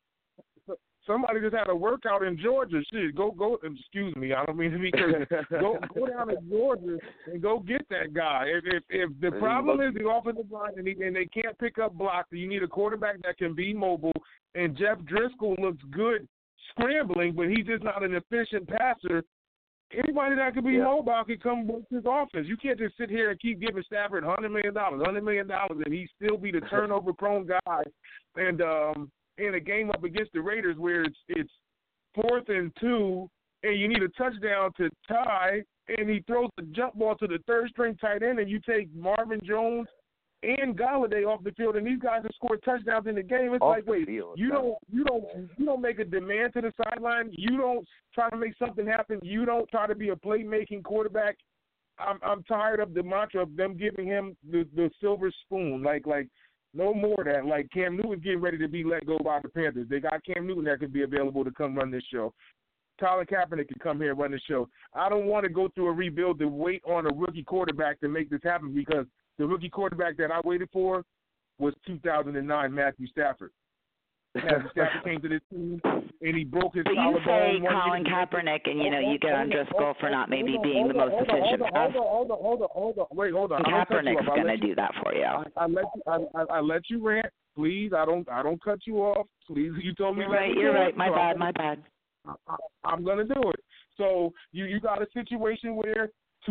Somebody just had a workout in Georgia. Shit, go. Excuse me, I don't mean to be crazy. Go down to Georgia and go get that guy. If the problem is the offensive line and they can't pick up blocks, you need a quarterback that can be mobile. And Jeff Driscoll looks good scrambling, but he's just not an efficient passer. Anybody that can be mobile can come with his offense. You can't just sit here and keep giving Stafford $100 million, and he still be the turnover-prone guy. And in a game up against the Raiders where it's 4th and 2 and you need a touchdown to tie, and he throws the jump ball to the third-string tight end, and you take Marvin Jones and Golladay off the field, and these guys have scored touchdowns in the game. It's off like, wait, you don't make a demand to the sideline. You don't try to make something happen. You don't try to be a playmaking quarterback. I'm tired of the mantra of them giving him the silver spoon. Like no more of that. Like Cam Newton's getting ready to be let go by the Panthers. They got Cam Newton that could be available to come run this show. Colin Kaepernick can come here and run the show. I don't want to go through a rebuild to wait on a rookie quarterback to make this happen, because the rookie quarterback that I waited for was 2009 Matthew Stafford. Matthew Stafford came to this team and he broke his collarbone. You say Colin Kaepernick, and you get on Driscoll for not maybe being the most efficient pass. Hold on. Wait, hold on. Kaepernick's going to do that for you. I let you rant, please. I don't cut you off, please. You told me. You're right. My bad. I'm going to do it. So you got a situation where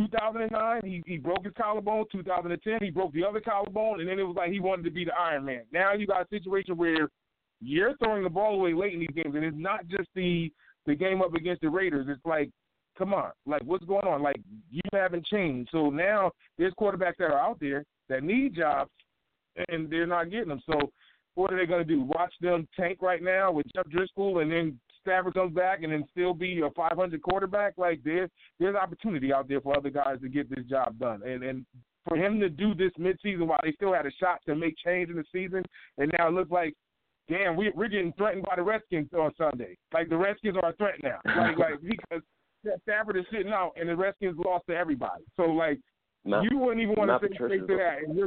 2009 he broke his collarbone. 2010 he broke the other collarbone, and then it was like he wanted to be the Iron Man. Now you got a situation where you're throwing the ball away late in these games, and it's not just the game up against the Raiders. It's like, come on, like what's going on? Like you haven't changed. So now there's quarterbacks that are out there that need jobs, and they're not getting them. So what are they going to do? Watch them tank right now with Jeff Driscoll, and then Stafford comes back and then still be a 500 quarterback? Like there's opportunity out there for other guys to get this job done. And for him to do this midseason while they still had a shot to make change in the season, and now it looks like, damn, we're getting threatened by the Redskins on Sunday. Like the Redskins are a threat now. Like because Stafford is sitting out and the Redskins lost to everybody. So like you wouldn't even want to say straight to that. And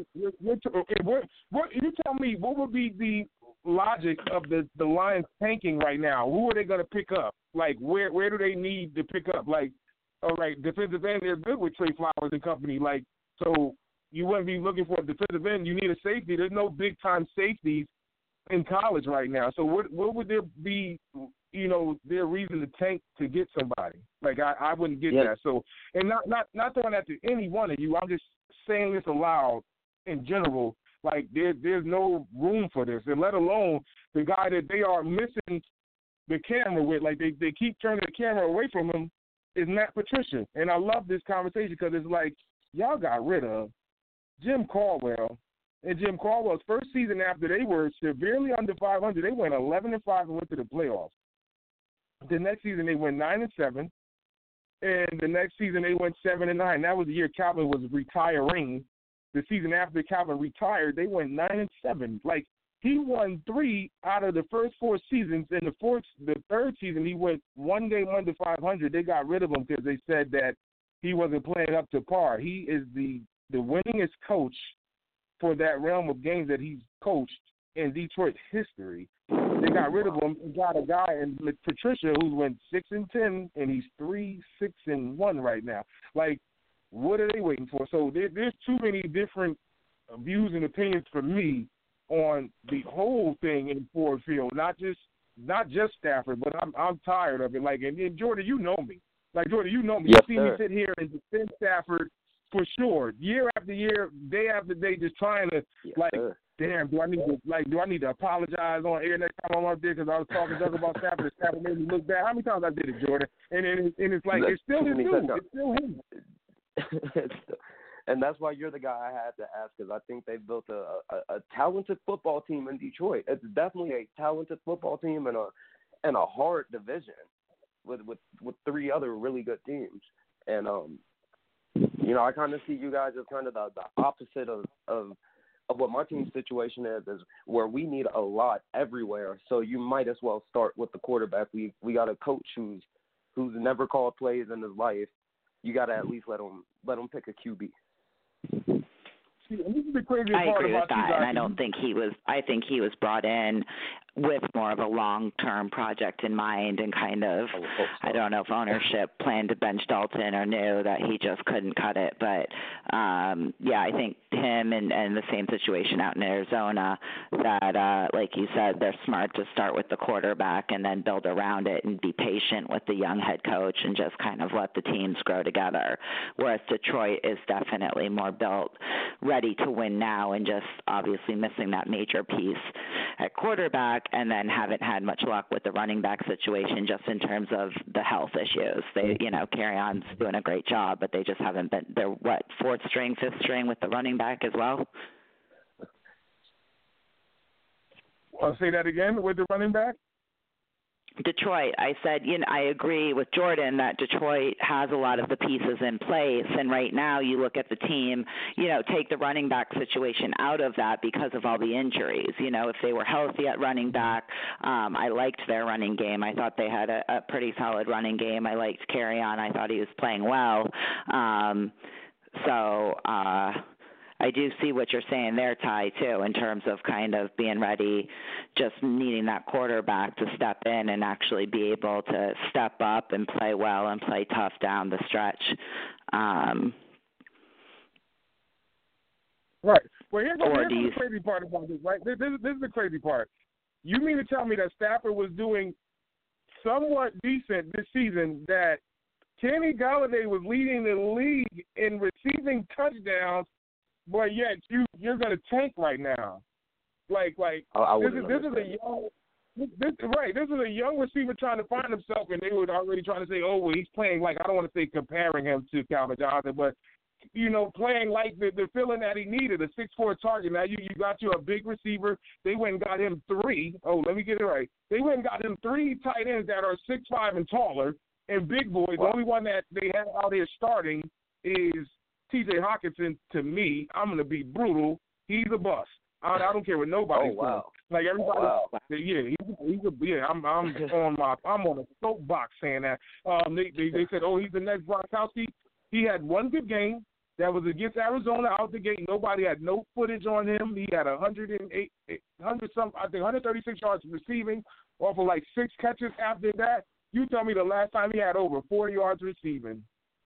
you tell me what would be the logic of the Lions tanking right now? Who are they going to pick up? Like where do they need to pick up? Like all right, defensive end, they're good with Trey Flowers and company. Like, so you wouldn't be looking for a defensive end. You need a safety. There's no big-time safeties in college right now. So what would there be, their reason to tank to get somebody? Like, I wouldn't get that. So, and not throwing that to any one of you. I'm just saying this aloud in general. Like, there's no room for this. And let alone the guy that they are missing the camera with. Like, they keep turning the camera away from him is Matt Patricia. And I love this conversation because it's like, y'all got rid of Jim Caldwell. And Jim Caldwell's first season after they were severely under 500, they went 11-5 and went to the playoffs. The next season they went 9-7, and the next season they went 7-9. That was the year Calvin was retiring. The season after Calvin retired, they went 9-7. Like, he won 3 out of the first 4 seasons. In the third season, he went one game under 500. They got rid of him because they said that he wasn't playing up to par. He is the winningest coach for that realm of games that he's coached in Detroit history. They got rid of him and got a guy in Patricia who went 6-10, and he's 3-6-1 right now. Like, what are they waiting for? So there's too many different views and opinions for me on the whole thing in Ford Field, not just Stafford, but I'm tired of it. Like, and Jordan, you know me. Like, Jordan, you know me. Yes, you see sir. me sit here and defend Stafford for sure, year after year, day after day, just trying to damn, do I need to apologize on air next time I'm on there because I was talking junk about Stafford and Stafford made me look bad? How many times I did it, Jordan? And it's like, it's still his dude. It's still him. And that's why you're the guy I had to ask, because I think they've built a talented football team in Detroit. It's definitely a talented football team and a hard division with 3 other really good teams. And I kind of see you guys as kind of the opposite of what my team's situation is where we need a lot everywhere. So you might as well start with the quarterback. We got a coach who's never called plays in his life. You got to at least let him pick a QB. See, and this is the crazy I part agree about with that, guys. and I don't think he was. I think he was brought in with more of a long-term project in mind, and kind of, I don't know if ownership planned to bench Dalton or knew that he just couldn't cut it. But I think him and the same situation out in Arizona, that like you said, they're smart to start with the quarterback and then build around it and be patient with the young head coach and just kind of let the teams grow together. Whereas Detroit is definitely more built, ready to win now, and just obviously missing that major piece at quarterback, and then haven't had much luck with the running back situation just in terms of the health issues. They, Carry-On's doing a great job, but they just haven't been, they're fourth string, fifth string with the running back as well? Say that again, with the running back? Detroit, I said, I agree with Jordan that Detroit has a lot of the pieces in place, and right now you look at the team, take the running back situation out of that because of all the injuries. If they were healthy at running back, I liked their running game. I thought they had a pretty solid running game. I liked Carry-On. I thought he was playing well. I do see what you're saying there, Ty, too, in terms of kind of being ready, just needing that quarterback to step in and actually be able to step up and play well and play tough down the stretch. Right. Well, here's the crazy part about this, right? This is the crazy part. You mean to tell me that Stafford was doing somewhat decent this season, that Kenny Golladay was leading the league in receiving touchdowns, but yet you're going to tank right now? Like this is a young receiver trying to find himself, and they were already trying to say, oh, well, he's playing like, I don't want to say comparing him to Calvin Johnson, but playing like the feeling that he needed, a 6'4" target. Now you got a big receiver. They went and got him 3. Oh, let me get it right. They went and got him 3 tight ends that are 6'5" and taller and big boys. Wow. The only one that they have out here starting is T.J. Hockenson. To me, I'm going to be brutal. He's a bust. I don't care what nobody says. Wow. Like everybody, I'm on a soapbox saying that. They said, oh, he's the next Gronkowski. He had one good game. That was against Arizona out the gate. Nobody had no footage on him. He had 136 yards receiving off of like 6 catches. After that, you tell me the last time he had over 40 yards receiving.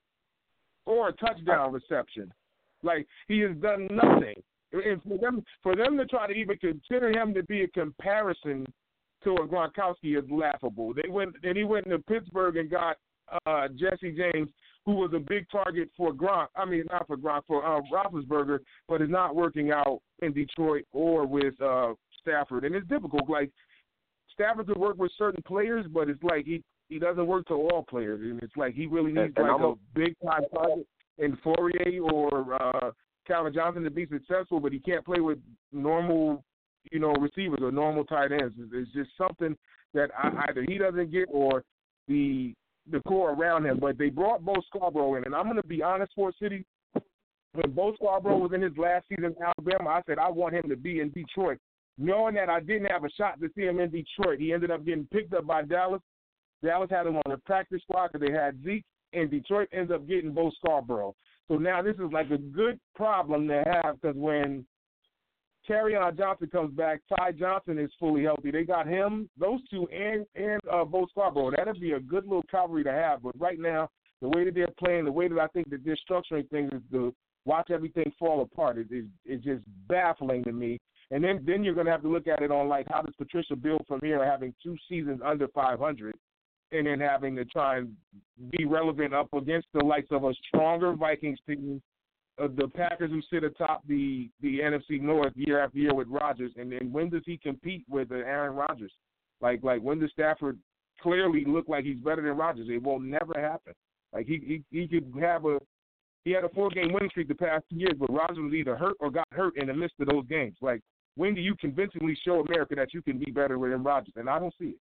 or a touchdown reception. Like, he has done nothing. And for them to try to even consider him to be a comparison to a Gronkowski is laughable. He went to Pittsburgh and got Jesse James, who was a big target for Gronk. I mean, not for Gronk, for Roethlisberger, but is not working out in Detroit or with Stafford. And it's difficult. Like, Stafford could work with certain players, but it's like he doesn't work to all players. And it's like he really needs a big-time target in Fourier or Calvin Johnson to be successful, but he can't play with normal, receivers or normal tight ends. It's just something that either he doesn't get or the core around him. But they brought Bo Scarborough in, and I'm going to be honest, Sports City, when Bo Scarborough was in his last season in Alabama, I said I want him to be in Detroit. Knowing that I didn't have a shot to see him in Detroit, he ended up getting picked up by Dallas. Dallas had him on the practice squad because they had Zeke, and Detroit ends up getting Bo Scarborough. So now this is like a good problem to have because when Kerryon Johnson comes back, Ty Johnson is fully healthy. They got him, those two, and Bo Scarborough. That'd be a good little cavalry to have. But right now, the way that they're playing, the way that I think that they're structuring things is to watch everything fall apart. It's just baffling to me. And then you're going to have to look at it on, like, how does Patricia build from here, having 2 seasons under 500, and then having to try and be relevant up against the likes of a stronger Vikings team, the Packers who sit atop the NFC North year after year with Rodgers. And then when does he compete with Aaron Rodgers? Like when does Stafford clearly look like he's better than Rodgers? It will never happen. Like he could have he had a 4-game winning streak the past 2 years, but Rodgers was either hurt or got hurt in the midst of those games. Like, when do you convincingly show America that you can be better than Rodgers? And I don't see it.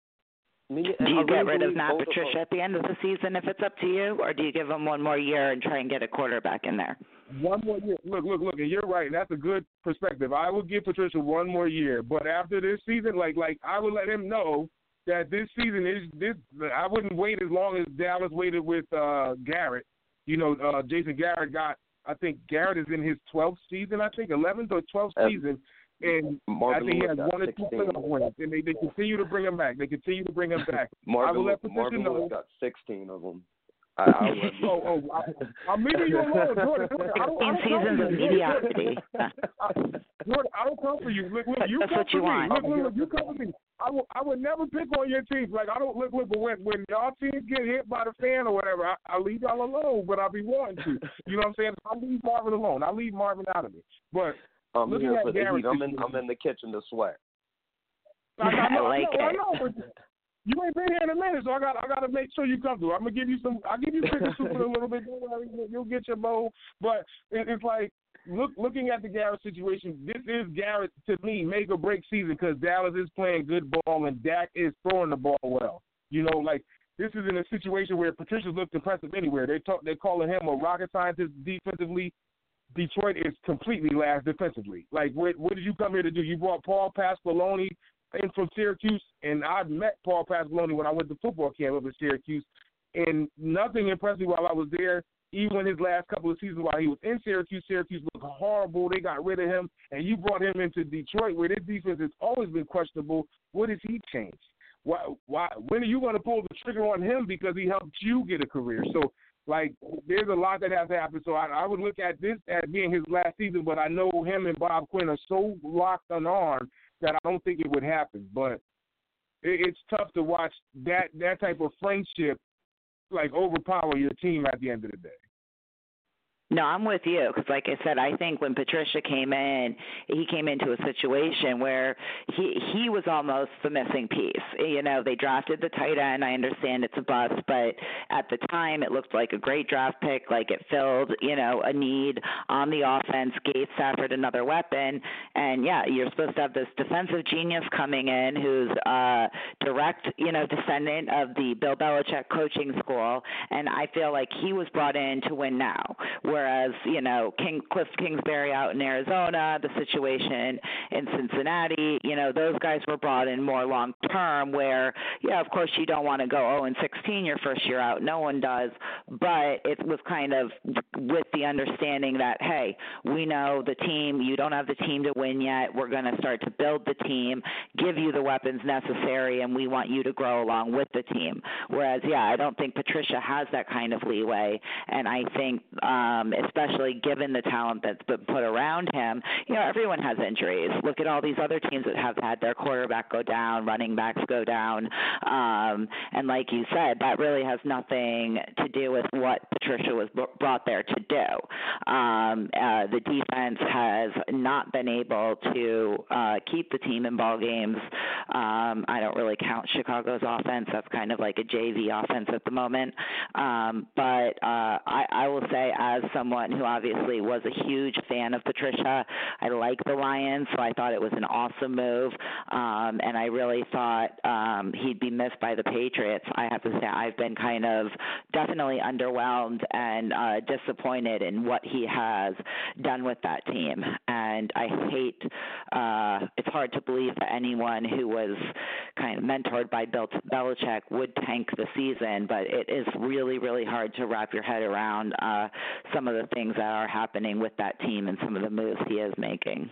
Do you get rid of Matt Patricia at the end of the season if it's up to you, or do you give him one more year and try and get a quarterback in there? One more year. Look, and you're right. That's a good perspective. I would give Patricia one more year, but after this season, like I would let him know that this season is this. I wouldn't wait as long as Dallas waited with Garrett. Jason Garrett I think Garrett is in his 12th season. 11th or 12th season. And Marvin I think he has Lewis 1 or 2 playoff wins, and they continue to bring him back. Marvin Lewis got 16 of them. I'm leaving you alone, Jordan. 16 seasons of mediocrity. Jordan, I don't come for you. Look, you That's come what you for want. me. Look, you come for me. I would never pick on your team. Like, I don't look, but when y'all teams get hit by the fan or whatever, I leave y'all alone, but I'll be wanting to. You know what I'm saying? I leave Marvin alone. I leave Marvin out of it. But I'm here for the heat. I'm in the kitchen to sweat. I like it. I know, but you ain't been here in a minute, so I got to make sure you come through. I'm gonna give you some. I'll give you chicken soup in a little bit. Don't worry, you'll get your bowl. But it's like looking at the Garrett situation. This is Garrett, to me, make or break season because Dallas is playing good ball and Dak is throwing the ball well. This is in a situation where Patricia's looked impressive anywhere. They're calling him a rocket scientist defensively. Detroit is completely last defensively. Like, what did you come here to do? You brought Paul Pasqualoni in from Syracuse, and I met Paul Pasqualoni when I went to football camp up in Syracuse, and nothing impressed me while I was there. Even his last couple of seasons while he was in Syracuse looked horrible. They got rid of him, and you brought him into Detroit where this defense has always been questionable. What has he changed? Why? When are you going to pull the trigger on him because he helped you get a career? So, like, there's a lot that has to happen. So I would look at this as being his last season, but I know him and Bob Quinn are so locked on arm that I don't think it would happen. But it's tough to watch that type of friendship, like, overpower your team at the end of the day. No, I'm with you because, like I said, I think when Patricia came in, he came into a situation where he was almost the missing piece. They drafted the tight end. I understand it's a bust, but at the time it looked like a great draft pick. Like, it filled, a need on the offense, gave Stafford another weapon. And, yeah, you're supposed to have this defensive genius coming in who's direct, descendant of the Bill Belichick coaching school. And I feel like he was brought in to win now, where whereas, Cliff Kingsbury out in Arizona, the situation in Cincinnati, those guys were brought in more long term where, of course you don't want to go 0-16 your first year out. No one does. But it was kind of with the understanding that, hey, we know the team, you don't have the team to win yet. We're going to start to build the team, give you the weapons necessary, and we want you to grow along with the team. Whereas, I don't think Patricia has that kind of leeway. And I think, especially given the talent that's been put around him, everyone has injuries. Look at all these other teams that have had their quarterback go down, running backs go down. And like you said, that really has nothing to do with what Patricia was brought there to do. The defense has not been able to keep the team in ball games. I don't really count Chicago's offense. That's kind of like a JV offense at the moment. But I will say, as someone who obviously was a huge fan of Patricia, I like the Lions, so I thought it was an awesome move. And I really thought he'd be missed by the Patriots. I have to say I've been kind of definitely underwhelmed and disappointed in what he has done with that team. And I hate it's hard to believe that anyone who was kind of mentored by Bill Belichick would tank the season, but it is really, really hard to wrap your head around some of the things that are happening with that team and some of the moves he is making.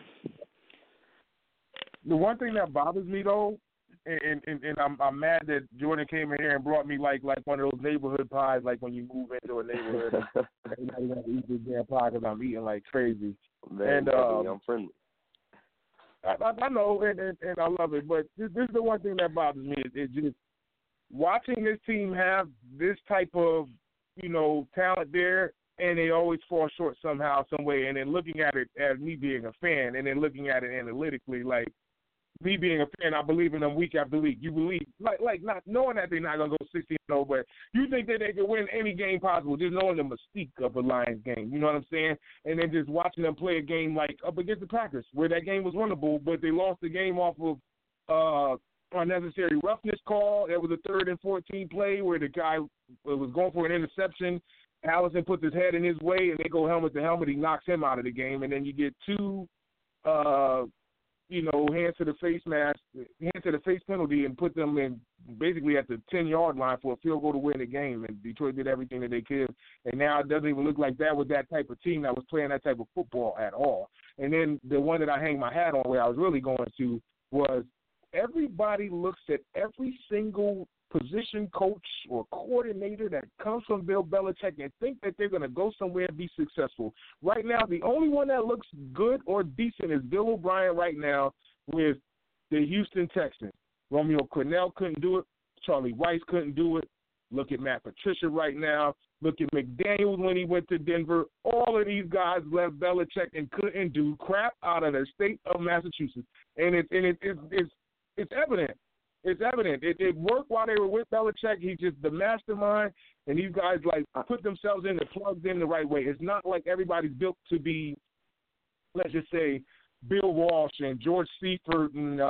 The one thing that bothers me, though, and I'm mad that Jordan came in here and brought me like one of those neighborhood pies, like when you move into a neighborhood and everybody has to eat this damn pie because I'm eating like crazy. Man, and I'm friendly. I know, and I love it, but this is the one thing that bothers me. Is just watching this team have this type of, talent there, and they always fall short somehow, some way, and then looking at it as me being a fan, and then looking at it analytically, like, me being a fan, I believe in them week after week. You believe, like not knowing that they're not going to go 16-0, but you think that they can win any game possible, just knowing the mystique of a Lions game. You know what I'm saying? And then just watching them play a game like up against the Packers, where that game was winnable, but they lost the game off of unnecessary roughness call. It was a 3rd and 14 play where the guy was going for an interception. Allison puts his head in his way, and they go helmet to helmet. He knocks him out of the game, and then you get two hands to the face penalty and put them in basically at the 10-yard line for a field goal to win the game. And Detroit did everything that they could. And now it doesn't even look like that was that type of team that was playing that type of football at all. And then the one that I hang my hat on, where I was really going to, was everybody looks at every single position coach or coordinator that comes from Bill Belichick and think that they're going to go somewhere and be successful. Right now, the only one that looks good or decent is Bill O'Brien right now with the Houston Texans. Romeo Crennel couldn't do it. Charlie Weiss couldn't do it. Look at Matt Patricia right now. Look at McDaniels when he went to Denver. All of these guys left Belichick and couldn't do crap out of the state of Massachusetts. And it's evident. It's evident. It worked while they were with Belichick. He's just the mastermind, and these guys, put themselves in and plugged in the right way. It's not like everybody's built to be, let's just say, Bill Walsh and George Seifert and,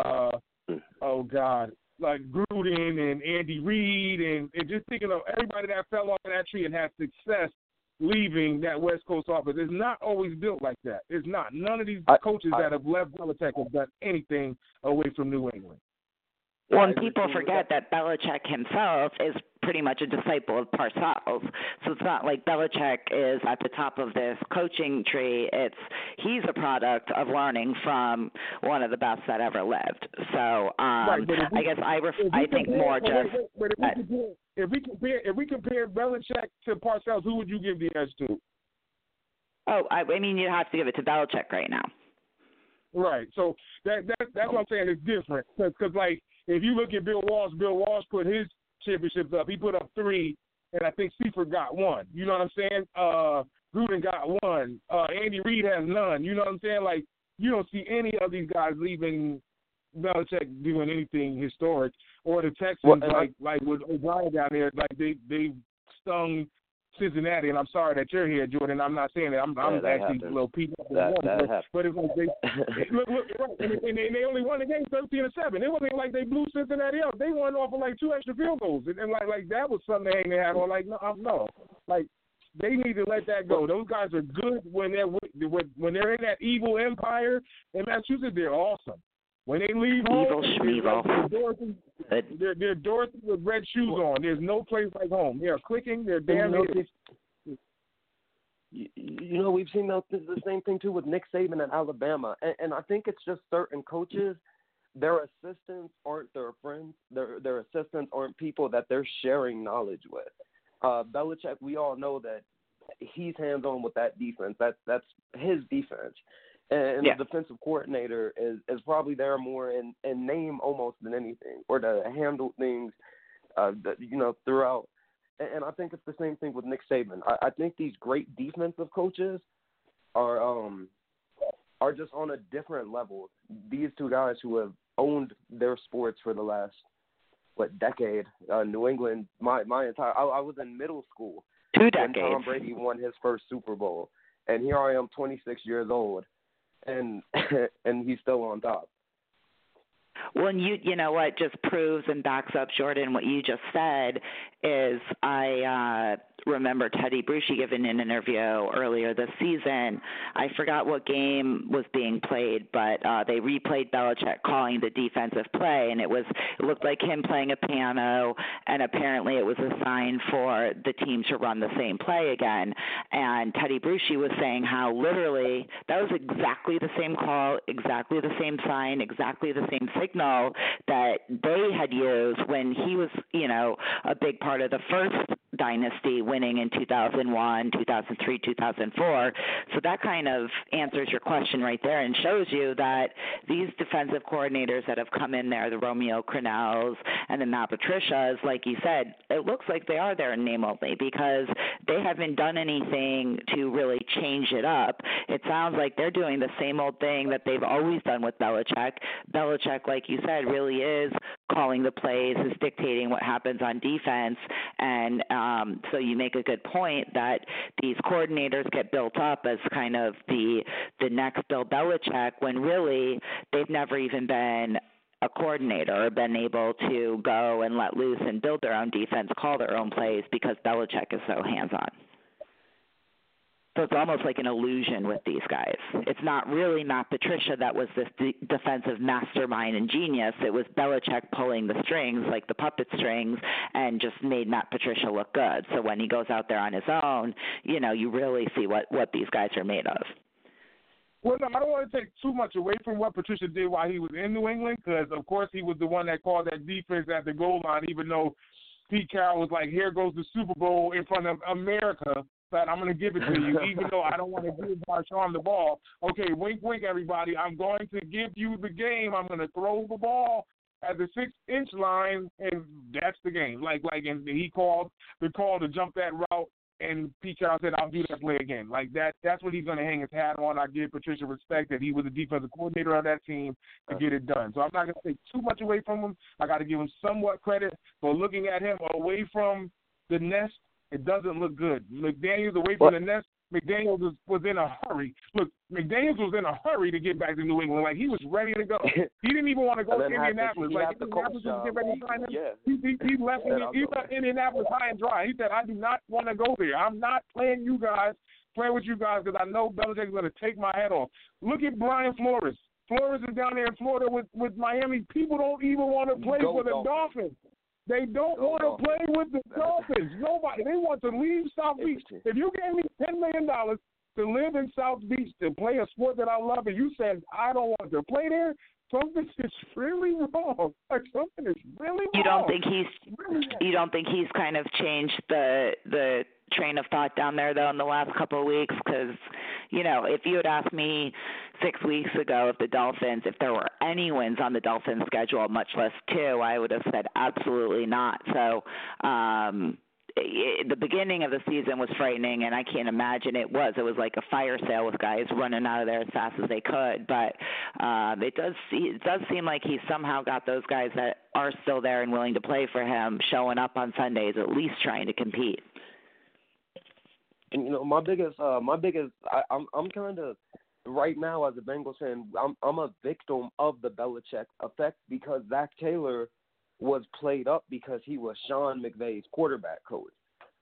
like Gruden and Andy Reid and just thinking of everybody that fell off of that tree and had success leaving that West Coast office. It's not always built like that. It's not. None of these coaches that have left Belichick have done anything away from New England. Well, and people forget that Belichick himself is pretty much a disciple of Parcells. So it's not like Belichick is at the top of this coaching tree. He's a product of learning from one of the best that ever lived. So I think more just. If we compare Belichick to Parcells, who would you give the edge to? Oh, I mean, you have to give it to Belichick right now. Right. So that's what I'm saying. It's different because if you look at Bill Walsh put his championships up. He put up 3, and I think Seifert got 1. You know what I'm saying? Gruden got 1. Andy Reid has none. You know what I'm saying? Like, you don't see any of these guys leaving Belichick doing anything historic. Or the Texans, like with O'Brien down there, like they stung Cincinnati, and I'm sorry that you're here, Jordan. I'm not saying that. I'm actually a little peeved up. But it's like they look, and they only won the game 13-7. It wasn't like they blew Cincinnati out. They won off of 2 extra field goals, and like that was something they had on. No. Like They need to let that go. Those guys are good when they're in that evil empire in Massachusetts. They're awesome. When they leave home, they're Dorothy with red shoes on. There's no place like home. They're clicking. They're damn it. You know, we've seen the same thing too with Nick Saban at Alabama, and I think it's just certain coaches. Their assistants aren't their friends. Their assistants aren't people that they're sharing knowledge with. Belichick, we all know that he's hands-on with that defense. That's his defense. And the defensive coordinator is probably there more in name almost than anything, or to handle things, throughout. And I think it's the same thing with Nick Saban. I think these great defensive coaches are just on a different level. These two guys who have owned their sports for the last decade. New England, my entire I was in middle school 2 decades when Tom Brady won his first Super Bowl, and here I am, 26 years old, and he's still on top. Well, and you know what just proves and backs up, Jordan, what you just said is I remember Teddy Bruschi giving an interview earlier this season. I forgot what game was being played, but they replayed Belichick calling the defensive play, and it looked like him playing a piano, and apparently it was a sign for the team to run the same play again. And Teddy Bruschi was saying how literally that was exactly the same call, exactly the same sign, exactly the same signal that they had used when he was, a big part of the first dynasty winning in 2001, 2003, 2004. So that kind of answers your question right there and shows you that these defensive coordinators that have come in there, the Romeo Crennels and the Matt Patricias, like you said, it looks like they are there in name only because they haven't done anything to really change it up. It sounds like they're doing the same old thing that they've always done with Belichick. Belichick, like you said, really is calling the plays, is dictating what happens on defense, and so you make a good point that these coordinators get built up as kind of the next Bill Belichick when really they've never even been a coordinator or been able to go and let loose and build their own defense, call their own plays because Belichick is so hands-on. So it's almost like an illusion with these guys. It's not really Matt Patricia that was this defensive mastermind and genius. It was Belichick pulling the strings, like the puppet strings, and just made Matt Patricia look good. So when he goes out there on his own, you really see what these guys are made of. Well, no, I don't want to take too much away from what Patricia did while he was in New England because, of course, he was the one that called that defense at the goal line, even though Pete Carroll was like, here goes the Super Bowl in front of America. But I'm going to give it to you, even though I don't want to give Marshawn the ball. Okay, wink, wink, everybody. I'm going to give you the game. I'm going to throw the ball at the 6-inch line, and that's the game. And he called the call to jump that route, and Pete Carroll said, I'll do that play again. Like that's what he's going to hang his hat on. I give Patricia respect that he was the defensive coordinator of that team to get it done. So I'm not going to take too much away from him. I got to give him somewhat credit for looking at him away from the nest. It doesn't look good. McDaniels away from the nest. McDaniels was in a hurry. Look, McDaniels was in a hurry to get back to New England. Like, he was ready to go. He didn't even want to go to Indianapolis. Indianapolis was getting ready to sign him. Yeah. He left Indianapolis high and dry. He said, I do not want to go there. I'm not playing with you guys because I know Belichick's going to take my head off. Look at Brian Flores. Flores is down there in Florida with Miami. People don't even want to play for the Dolphins. They don't want to play with the Dolphins. Nobody. They want to leave South Beach. If you gave me $10 million to live in South Beach to play a sport that I love, and you said I don't want to play there, something is really wrong. Like, something is really wrong. You don't think he's kind of changed the train of thought down there though in the last couple of weeks? Because if you had asked me 6 weeks ago if there were any wins on the Dolphins schedule, much less 2, I would have said absolutely not. So the beginning of the season was frightening, and I can't imagine it was like a fire sale with guys running out of there as fast as they could. But it does seem like he's somehow got those guys that are still there and willing to play for him showing up on Sundays, at least trying to compete. And my biggest, I'm kind of right now as a Bengals fan, I'm a victim of the Belichick effect because Zach Taylor was played up because he was Sean McVay's quarterback coach.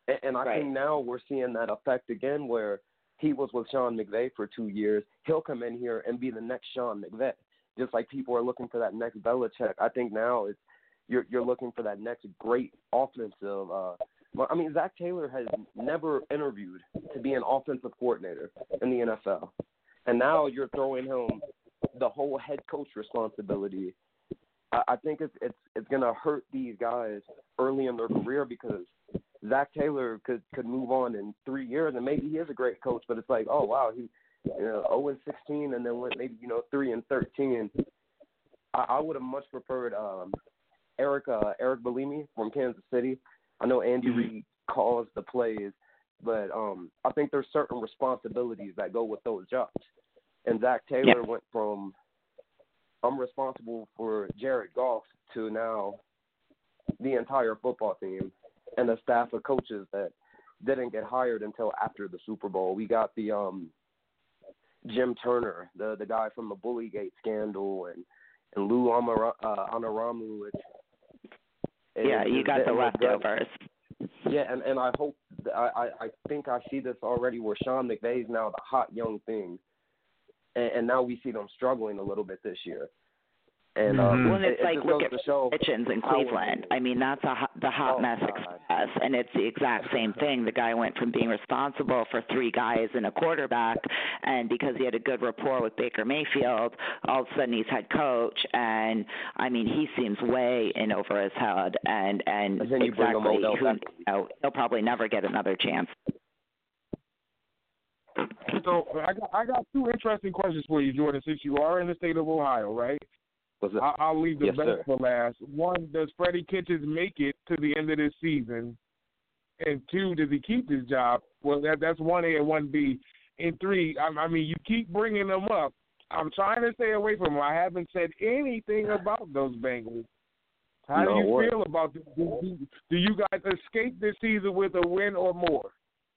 And I think now we're seeing that effect again where he was with Sean McVay for 2 years. He'll come in here and be the next Sean McVay. Just like people are looking for that next Belichick. I think now you're looking for that next great offensive. Zach Taylor has never interviewed to be an offensive coordinator in the NFL. And now you're throwing him the whole head coach responsibility. I think it's going to hurt these guys early in their career because Zach Taylor could move on in 3 years, and maybe he is a great coach, but it's like, oh, wow, he 0-16 and then went maybe 3-13. I would have much preferred Eric Bieniemy from Kansas City. I know Andy Reid calls the plays, but I think there's certain responsibilities that go with those jobs. And Zach Taylor went from I'm responsible for Jared Goff to now the entire football team and a staff of coaches that didn't get hired until after the Super Bowl. We got the Jim Turner, the guy from the Bullygate scandal, and Lou Anarumo. You got the leftovers. Yeah, and I hope I think I see this already where Sean McVay is now the hot young thing, and now we see them struggling a little bit this year. And when it's like look at Hitchens in Cleveland. I mean, that's the hot mess express, and it's the exact same thing. The guy went from being responsible for 3 guys and a quarterback, and because he had a good rapport with Baker Mayfield, all of a sudden he's head coach, and I mean, he seems way in over his head, and then you bring him he'll probably never get another chance. So I got 2 interesting questions for you, Jordan, since you are in the state of Ohio, right? I'll leave the best for last. 1, does Freddie Kitchens make it to the end of this season? And 2, does he keep his job? Well, that's 1A and 1B. And 3, I mean, you keep bringing them up. I'm trying to stay away from them. I haven't said anything about those Bengals. How do you feel about this? Do you guys escape this season with a win or more?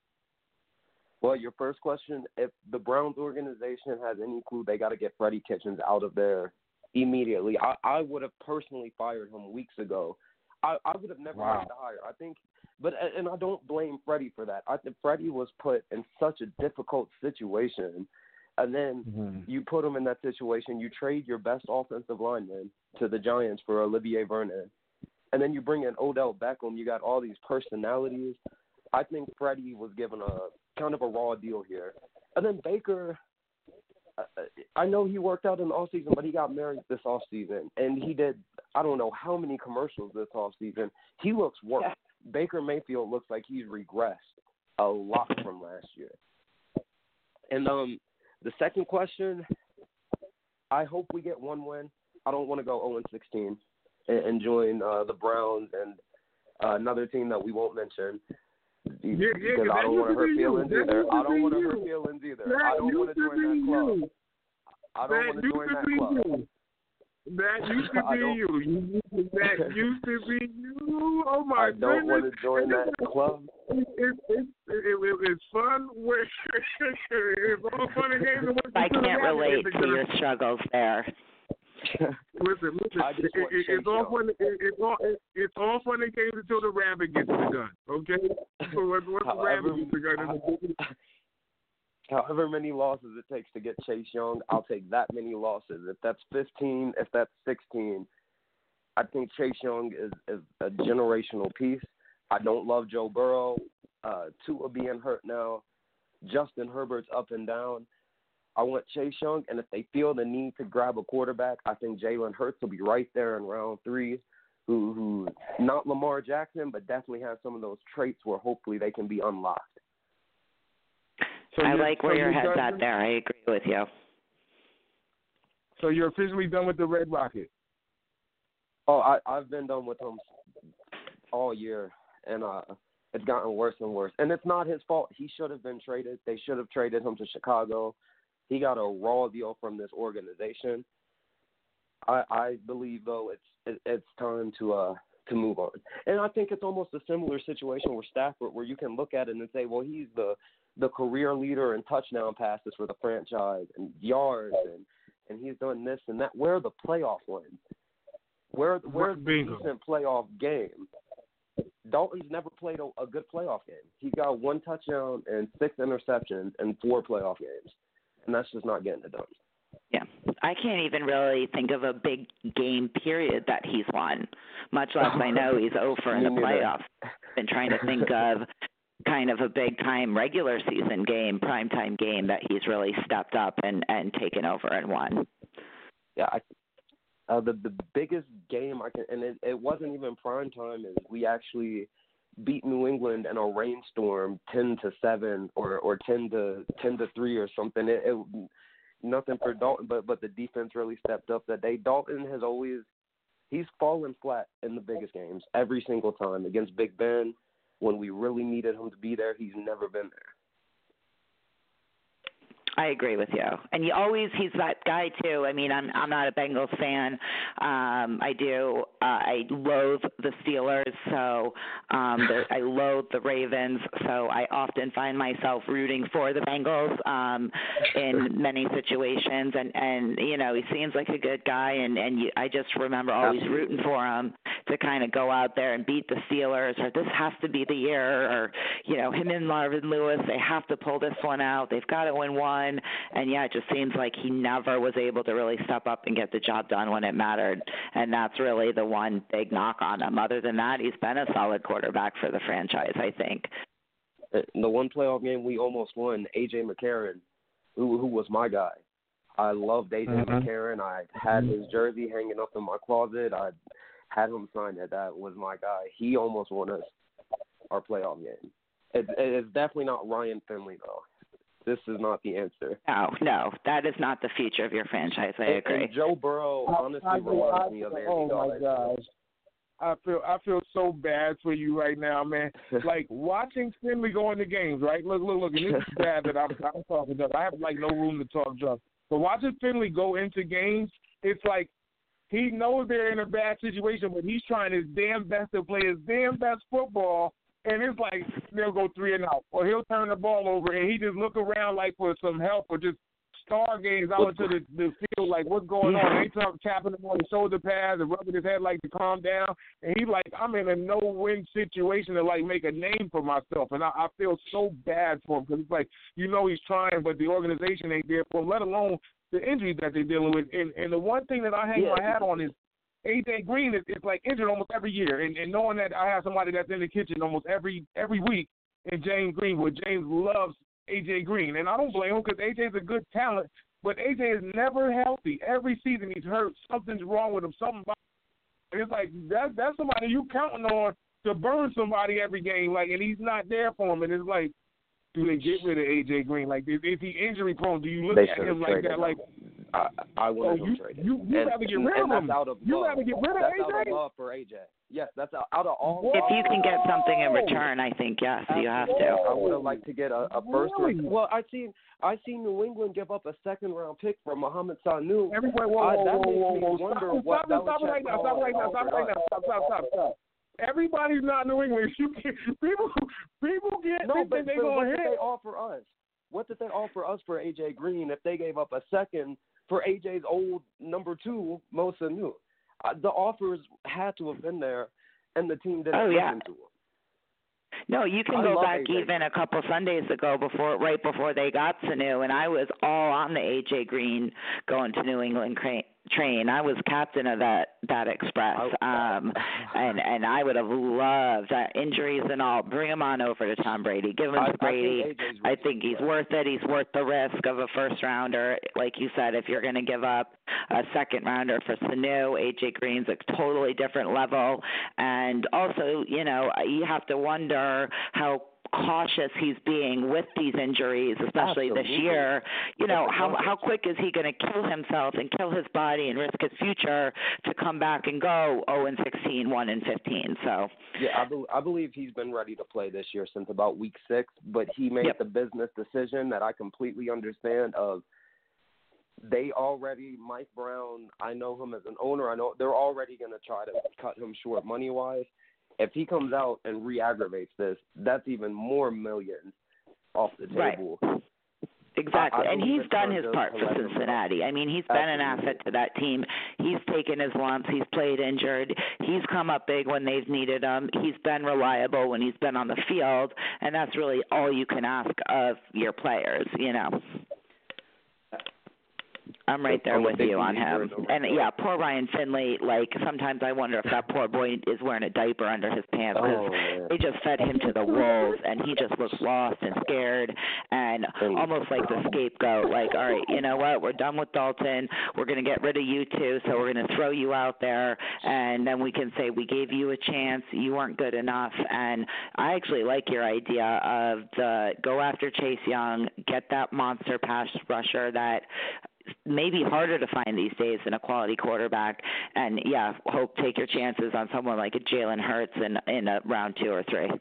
Well, your first question, if the Browns organization has any clue, they got to get Freddie Kitchens out of there immediately. I would have personally fired him weeks ago. I would have never made the hire. I think, and I don't blame Freddie for that. I think Freddie was put in such a difficult situation, and then you put him in that situation. You trade your best offensive lineman to the Giants for Olivier Vernon, and then you bring in Odell Beckham. You got all these personalities. I think Freddie was given a kind of a raw deal here, and then Baker. I know he worked out in the offseason, but he got married this offseason, and he did I don't know how many commercials this offseason. He looks worse. Yeah. Baker Mayfield looks like he's regressed a lot from last year. And the second question, I hope we get 1 win. I don't want to go 0-16 and join the Browns and another team that we won't mention. Because I don't want to hurt feelings either. I don't want to hurt feelings either. I don't want to join that club. I don't want to join that club. That used to be you. That used to be you. Oh my goodness! I don't want to join that club. It's fun. It's all fun and games. I can't relate to your struggles there. Listen. It's all fun. It's all fun and games until the rabbit gets the gun. Okay. So once the rabbit gets the gun, however many losses it takes to get Chase Young, I'll take that many losses. If that's 15, if that's 16, I think Chase Young is a generational piece. I don't love Joe Burrow. Tua being hurt now. Justin Herbert's up and down. I want Chase Young, and if they feel the need to grab a quarterback, I think Jalen Hurts will be right there in round 3, who not Lamar Jackson, but definitely has some of those traits where hopefully they can be unlocked. So I like where your head's at there. I agree with you. So you're officially done with the Red Rocket? Oh, I've been done with them all year, and it's gotten worse and worse. And it's not his fault. He should have been traded. They should have traded him to Chicago. He got a raw deal from this organization. I believe, though, it's time to move on. And I think it's almost a similar situation with Stafford, where you can look at it and say, well, he's the career leader in touchdown passes for the franchise and yards, and he's done this and that. Where are the playoff wins? Where's the decent playoff game? Dalton's never played a good playoff game. He got 1 touchdown and 6 interceptions in 4 playoff games, and that's just not getting it done. Yeah, I can't even really think of a big game period that he's won, much less I know he's over in the playoffs. I've been trying to think of kind of a big-time regular season game, primetime game that he's really stepped up and taken over and won. Yeah, the biggest game I can, and it wasn't even prime time, is we actually beat New England in a rainstorm 10-7 or 10-3 or something. It nothing for Dalton, but the defense really stepped up that day. Dalton he's fallen flat in the biggest games every single time. Against Big Ben, when we really needed him to be there, he's never been there. I agree with you. And he's that guy too. I mean, I'm not a Bengals fan. I loathe the Steelers, so I loathe the Ravens, so I often find myself rooting for the Bengals in many situations. And he seems like a good guy, and I just remember always rooting for him to kind of go out there and beat the Steelers, or this has to be the year, or him and Marvin Lewis, they have to pull this one out. They've got to win one. And, it just seems like he never was able to really step up and get the job done when it mattered. And that's really the one big knock on him. Other than that, he's been a solid quarterback for the franchise, I think. The one playoff game we almost won, A.J. McCarron, who was my guy. I loved A.J. McCarron. I had his jersey hanging up in my closet. I had him sign it. That was my guy. He almost won us our playoff game. It's definitely not Ryan Finley, though. This is not the answer. No, that is not the future of your franchise. I agree. And Joe Burrow honestly reminds me of Andy Dalton. Oh my gosh, I feel so bad for you right now, man. Like watching Finley go into games, right? Look, and this is bad that I'm talking Doug. I have no room to talk Doug. But watching Finley go into games, it's like he knows they're in a bad situation, but he's trying his damn best to play his damn best football. And it's like they'll go 3 and out, or he'll turn the ball over, and he just look around like for some help, or just stargaze out into the field like what's going on. They start tapping him on the shoulder pads and rubbing his head like to calm down, and he's like, I'm in a no-win situation to like make a name for myself, and I feel so bad for him because it's like he's trying, but the organization ain't there for him, let alone the injuries that they're dealing with. And the one thing that I hang my hat on is A.J. Green is like injured almost every year, and knowing that I have somebody that's in the kitchen almost every week, and James Greenwood. James loves A.J. Green, and I don't blame him because A.J.'s a good talent, but A.J. is never healthy. Every season he's hurt. Something's wrong with him. And it's like that's somebody you counting on to burn somebody every game, like, and he's not there for him. And it's like, do they get rid of A.J. Green? Like, is he injury prone? Do you look at him like that? Like, I wouldn't have traded. You rather get rid of him. You rather get rid of AJ? That's out of love for AJ. Yes, that's out of all. If you can get something in return, I think yes, you have to. I would have liked to get a first round. Well, I seen New England give up a second round pick for Mohamed Sanu. Whoa. Stop right now. Stop. Everybody's not New England. People get but they go ahead. What did they offer us? What did they offer us for A.J. Green if they gave up a second for A.J.'s old number 2, Mo Sanu? The offers had to have been there, and the team didn't listen to them. No, you can go back even a couple Sundays ago right before they got Sanu, and I was all on the A.J. Green going to New England train. I was captain of that express, and I would have loved injuries and all. Bring him on over to Tom Brady. Give him to Brady. I think he's worth it. He's worth the risk of a first rounder. Like you said, if you're going to give up a second rounder for Sanu, A.J. Green's a totally different level. And also, you have to wonder how cautious he's being with these injuries, especially this year. How quick is he going to kill himself and kill his body and risk his future to come back and go 0-16, 1-15? So yeah, I believe he's been ready to play this year since about week 6, but he made the business decision that I completely understand of. Mike Brown, I know him as an owner. I know they're already going to try to cut him short money-wise. If he comes out and re-aggravates this, that's even more millions off the table. Right. Exactly, and he's done his part for collectively. Cincinnati. I mean, he's been an asset to that team. He's taken his lumps. He's played injured. He's come up big when they've needed him. He's been reliable when he's been on the field, and that's really all you can ask of your players, you know. I'm right there with you on him. And, yeah, poor Ryan Finley, like, sometimes I wonder if that poor boy is wearing a diaper under his pants because they just fed him to the wolves, and he just looks lost and scared and almost like the scapegoat, like, all right, you know what, we're done with Dalton. We're going to get rid of you two, so we're going to throw you out there, and then we can say we gave you a chance. You weren't good enough. And I actually like your idea of the go after Chase Young, get that monster pass rusher that maybe harder to find these days than a quality quarterback, and take your chances on someone like a Jalen Hurts in a round 2 or 3.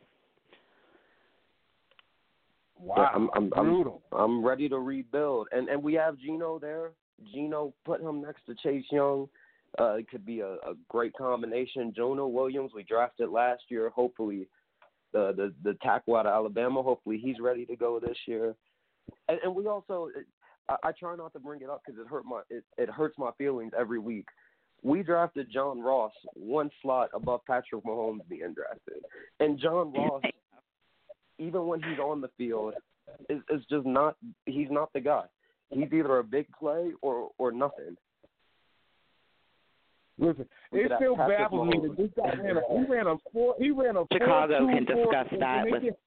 Wow, brutal. I'm ready to rebuild, and we have Geno there. Geno, put him next to Chase Young. It could be a great combination. Jonah Williams, we drafted last year. Hopefully, the tackle out of Alabama. Hopefully, he's ready to go this year. And we also. I try not to bring it up because it hurts my feelings every week. We drafted John Ross one slot above Patrick Mahomes being drafted, and John Ross, even when he's on the field, is just not. He's not the guy. He's either a big play or nothing. Listen, it still baffles me that this guy he ran a Chicago can discuss that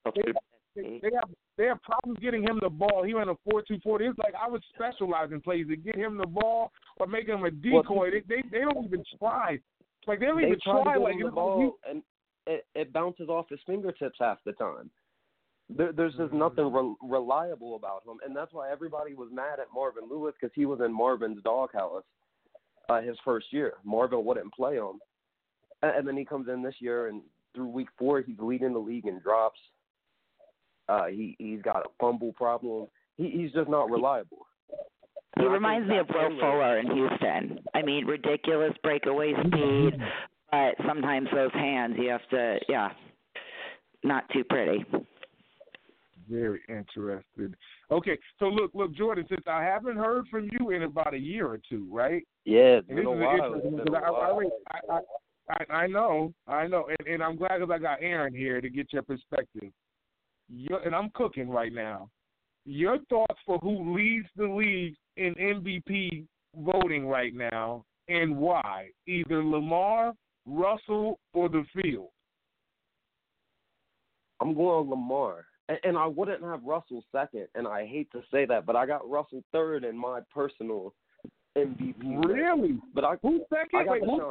They have problems getting him the ball. He ran a 4.24. It's like I would specialize in plays to get him the ball or make him a decoy. They don't even try. Like they don't even try. Like the ball, and it bounces off his fingertips half the time. There's just nothing reliable about him, and that's why everybody was mad at Marvin Lewis because he was in Marvin's doghouse his first year. Marvin wouldn't play him, and then he comes in this year, and through week 4 he's leading the league in drops. He's got a fumble problem. He's just not reliable. He reminds me of Will Fuller in Houston. I mean, ridiculous breakaway speed, but sometimes those hands you have to, not too pretty. Very interested. Okay, so look, Jordan, since I haven't heard from you in about a year or two, right? Yeah, it's been a while. I know, and I'm glad because I got Aaron here to get your perspective. And I'm cooking right now. Your thoughts for who leads the league in MVP voting right now and why? Either Lamar, Russell, or the field. I'm going Lamar. And I wouldn't have Russell second, and I hate to say that, but I got Russell third in my personal MVP. Really? But who's second?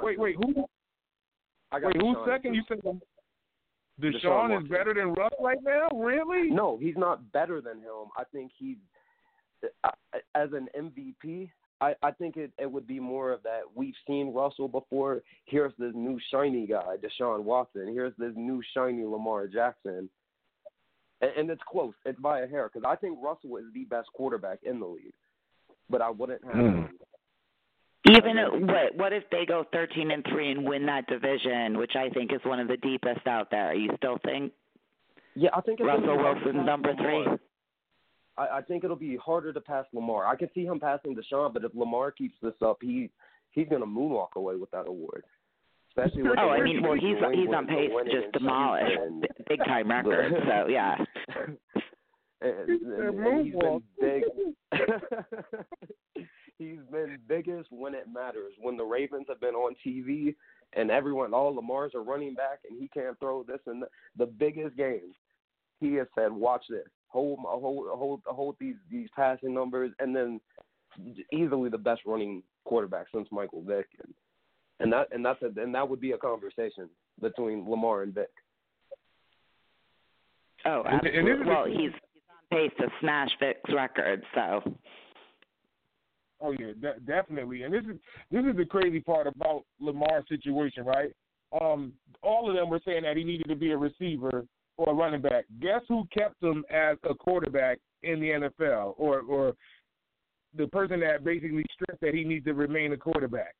Who's second? You said Deshaun is better than Russ right now? Really? No, he's not better than him. I think he's as an MVP. I think it would be more of that. We've seen Russell before. Here's this new shiny guy, Deshaun Watson. Here's this new shiny Lamar Jackson. And it's close. It's by a hair because I think Russell is the best quarterback in the league. But I wouldn't have him. Even what if they go 13-3 and win that division, which I think is one of the deepest out there? You still think? Yeah, I think Russell Wilson's number 3. I think it'll be harder to pass Lamar. I could see him passing Deshaun, but if Lamar keeps this up, he's going to moonwalk away with that award. Especially with he's on pace to just demolish big time records. So yeah. and he's been big. He's been biggest when it matters. When the Ravens have been on TV and all Lamar's are running back and he can't throw this and the biggest games, he has said, "Watch this, hold these passing numbers," and then easily the best running quarterback since Michael Vick, and that would be a conversation between Lamar and Vick. Oh, absolutely. Well, he's on pace to smash Vick's record, so. Oh yeah, definitely. And this is the crazy part about Lamar's situation, right? All of them were saying that he needed to be a receiver or a running back. Guess who kept him as a quarterback in the NFL, or the person that basically stressed that he needs to remain a quarterback?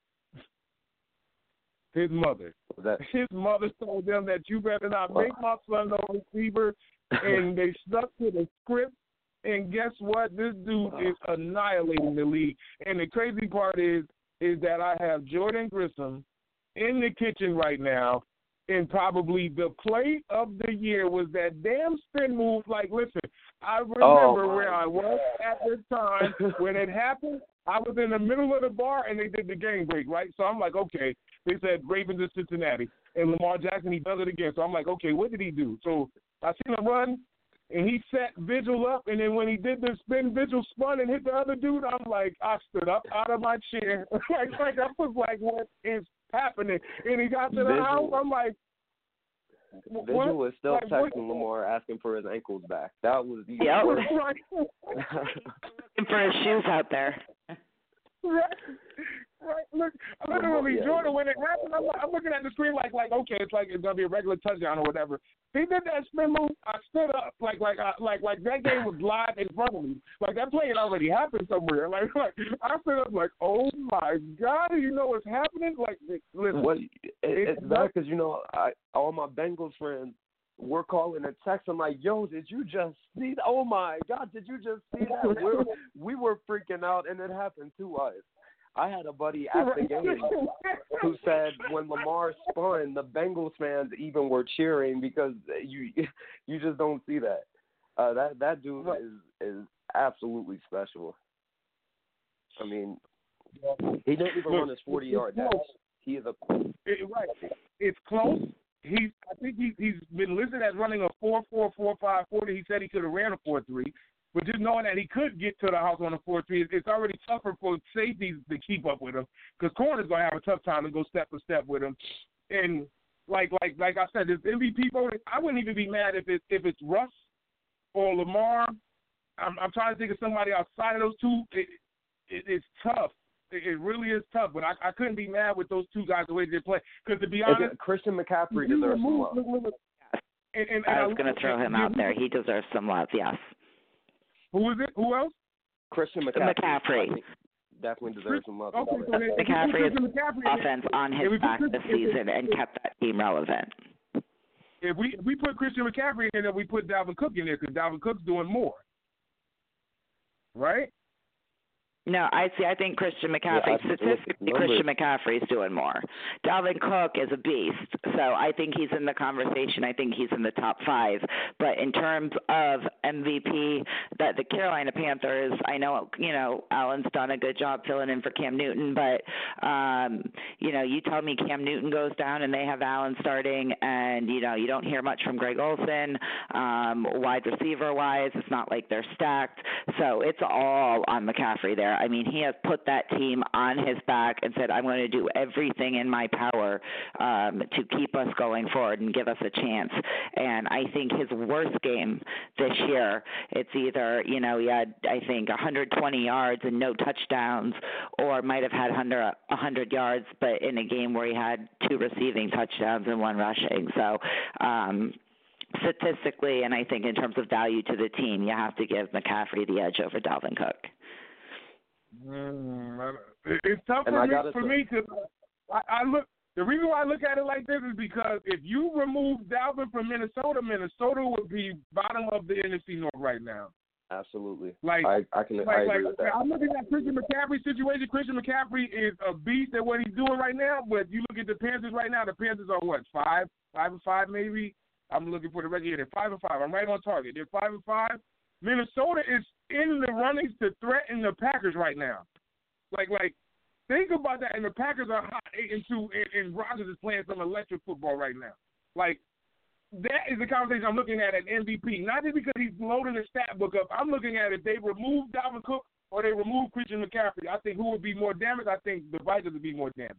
His mother. His mother told them that you better not make my son no receiver, and they stuck to the script. And guess what? This dude is annihilating the league. And the crazy part is that I have Jordan Grissom in the kitchen right now, and probably the play of the year was that damn spin move. Like, listen, I remember where I was at this time when it happened. I was in the middle of the bar, and they did the game break, right? So I'm like, okay. They said Ravens in Cincinnati. And Lamar Jackson, he does it again. So I'm like, okay, what did he do? So I seen him run, and he set Vigil up, and then when he did the spin, Vigil spun and hit the other dude. I'm like, I stood up out of my chair. like I was like, what is happening? And he got to the house. I'm like, Vigil was still like, texting Lamar asking for his ankles back. That was the Looking for his shoes out there. Right. Look, literally, Jordan, when it happened, I'm looking at the screen like, okay, it's gonna be a regular touchdown or whatever. He did that spin move. I stood up like that game was live in front of me. Like that play had already happened somewhere. Like I stood up like, oh my God, you know what's happening? Like, listen, it's bad because all my Bengals friends were calling and texting like, yo, did you just see that? Oh my God, did you just see that? We were freaking out, and it happened to us. I had a buddy at the game who said when Lamar spun, the Bengals fans even were cheering because you just don't see that. That dude is absolutely special. I mean, he didn't even run his 40-yard dash. He is right. It's close. I think he's been listed as running a 4.4, 4.5 40. He said he could have ran a 4.3. But just knowing that he could get to the house on a 4.3, it's already tougher for safeties to keep up with him because corners going to have a tough time to go step for step with him. And like I said, this MVP voting, I wouldn't even be mad if it's Russ or Lamar. I'm trying to think of somebody outside of those two. It's tough. It really is tough. But I couldn't be mad with those two guys the way they play. Because to be honest, Christian McCaffrey deserves some love. And I was going to throw him out there. He deserves some love, yes. Who is it? Who else? Christian McCaffrey. Definitely deserves some love. Okay, so McCaffrey's offense on his back this season and kept that team relevant. If we put Christian McCaffrey in, then we put Dalvin Cook in there because Dalvin Cook's doing more. Right? No, I think Christian McCaffrey, statistically, Christian McCaffrey's doing more. Dalvin Cook is a beast, so I think he's in the conversation. I think he's in the top 5. But in terms of MVP, that the Carolina Panthers, I know, Allen's done a good job filling in for Cam Newton, but, you tell me Cam Newton goes down and they have Allen starting and, you don't hear much from Greg Olsen. Wide receiver-wise, it's not like they're stacked. So it's all on McCaffrey there. I mean, he has put that team on his back and said, I'm going to do everything in my power to keep us going forward and give us a chance. And I think his worst game this year, it's either, he had, I think, 120 yards and no touchdowns, or might have had under 100 yards, but in a game where he had 2 receiving touchdowns and 1 rushing. So, statistically, and I think in terms of value to the team, you have to give McCaffrey the edge over Dalvin Cook. It's tough for me because I look. The reason why I look at it like this is because if you remove Dalvin from Minnesota, Minnesota would be bottom of the NFC North right now. Absolutely. Like I agree with that. I'm looking at Christian McCaffrey's situation. Christian McCaffrey is a beast at what he's doing right now. But you look at the Panthers right now. The Panthers are what, 5-5 maybe? I'm looking for the record. They're 5-5. I'm right on target. They're 5-5. Minnesota is in the runnings to threaten the Packers right now. Like, think about that. And the Packers are hot 8-2, and Rodgers is playing some electric football right now. Like, that is the conversation I'm looking at MVP. Not just because he's loading the stat book up. I'm looking at if they remove Dalvin Cook or they remove Christian McCaffrey. I think who would be more damaged? I think the Vikings would be more damaged.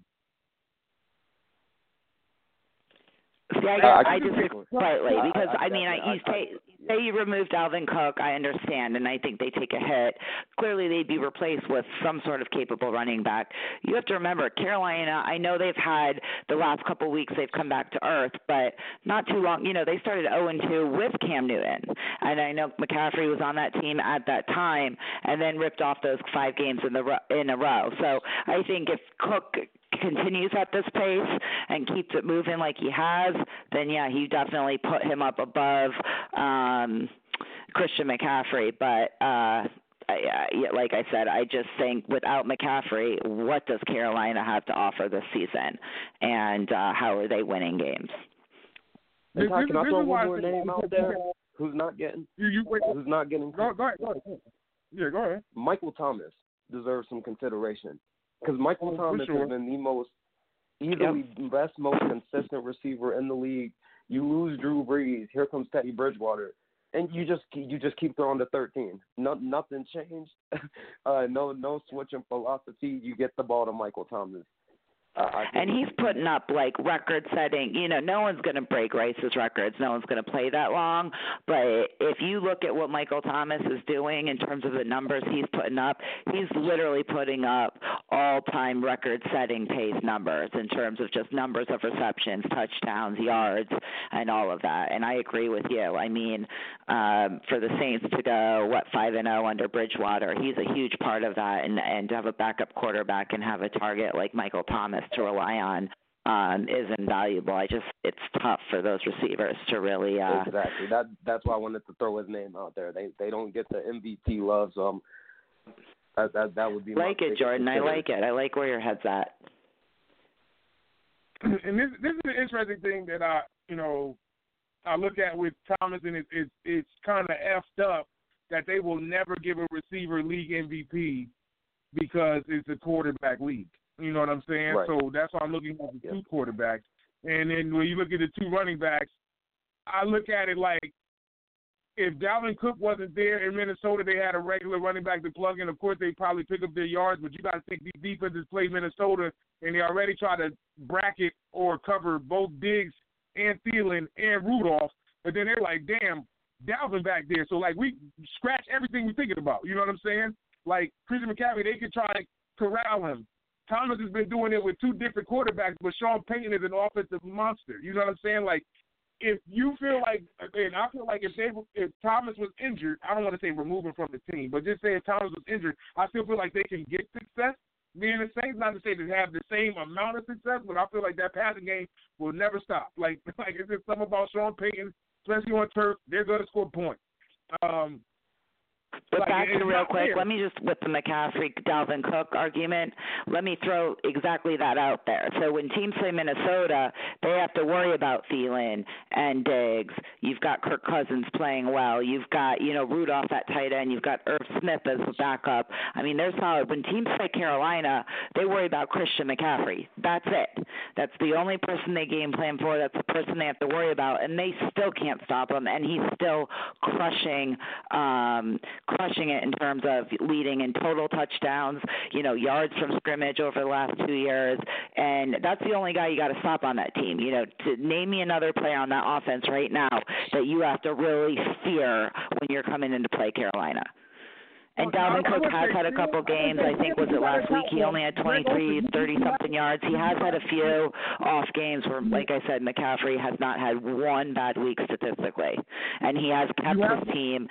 See, I disagree slightly because, say you remove Dalvin Cook, I understand, and I think they take a hit. Clearly, they'd be replaced with some sort of capable running back. You have to remember, Carolina, I know they've had the last couple of weeks they've come back to earth, but not too long. They started 0-2 with Cam Newton, and I know McCaffrey was on that team at that time and then ripped off those 5 games in a row. So I think if Cook continues at this pace and keeps it moving like he has, then, yeah, he definitely put him up above Christian McCaffrey, but like I said, I just think without McCaffrey, what does Carolina have to offer this season, and how are they winning games? And Ty, can I throw one more name out there? Who's not getting? Who's not getting? Go ahead. Yeah, go ahead. Michael Thomas deserves some consideration because Michael Thomas has been the most easily best, most consistent receiver in the league. You lose Drew Brees, here comes Teddy Bridgewater, and you just keep throwing to 13. Nothing changed. No switching philosophy. You get the ball to Michael Thomas. And he's putting up like record-setting. No one's going to break Rice's records. No one's going to play that long. But if you look at what Michael Thomas is doing in terms of the numbers he's putting up, he's literally putting up all-time record-setting pace numbers in terms of just numbers of receptions, touchdowns, yards, and all of that. And I agree with you. I mean, for the Saints to go 5-0 under Bridgewater, he's a huge part of that. And to have a backup quarterback and have a target like Michael Thomas to rely on is invaluable. It's tough for those receivers to really exactly. That's why I wanted to throw his name out there. They don't get the MVP love, so that would be like it, Jordan. I like it. I like where your head's at. And this is an interesting thing that I look at with Thomas, and it's kind of effed up that they will never give a receiver league MVP because it's a quarterback league. You know what I'm saying? Right. So that's why I'm looking at the two quarterbacks. And then when you look at the two running backs, I look at it like if Dalvin Cook wasn't there in Minnesota, they had a regular running back to plug in. Of course, they probably pick up their yards, but you got to think these defenses play Minnesota, and they already try to bracket or cover both Diggs and Thielen and Rudolph. But then they're like, damn, Dalvin back there. So, like, we scratch everything we're thinking about. You know what I'm saying? Like, Christian McCaffrey, they could try to corral him. Thomas has been doing it with two different quarterbacks, but Sean Payton is an offensive monster. You know what I'm saying? Like, if you feel like, and I feel like if Thomas was injured, I don't want to say remove him from the team, but just say if Thomas was injured, I still feel like they can get success. Being the Saints, not to say they have the same amount of success, but I feel like that passing game will never stop. Like it's just something about Sean Payton, especially on turf, they're going to score points. But back to real quick, let me just, with the McCaffrey, Dalvin Cook argument, let me throw exactly that out there. So when teams play Minnesota, they have to worry about Thielen and Diggs. You've got Kirk Cousins playing well. You've got, Rudolph at tight end. You've got Irv Smith as the backup. I mean, they're solid. When teams play Carolina, they worry about Christian McCaffrey. That's it. That's the only person they game plan for. That's the person they have to worry about, and they still can't stop him, and he's still crushing it in terms of leading in total touchdowns, yards from scrimmage over the last 2 years. And that's the only guy you got to stop on that team. To name me another player on that offense right now that you have to really fear when you're coming into play Carolina. And Dalvin Cook has had a couple games. I think, was it last week? He only had 23, 30-something yards. He has had a few off games where, like I said, McCaffrey has not had one bad week statistically. And he has kept his team.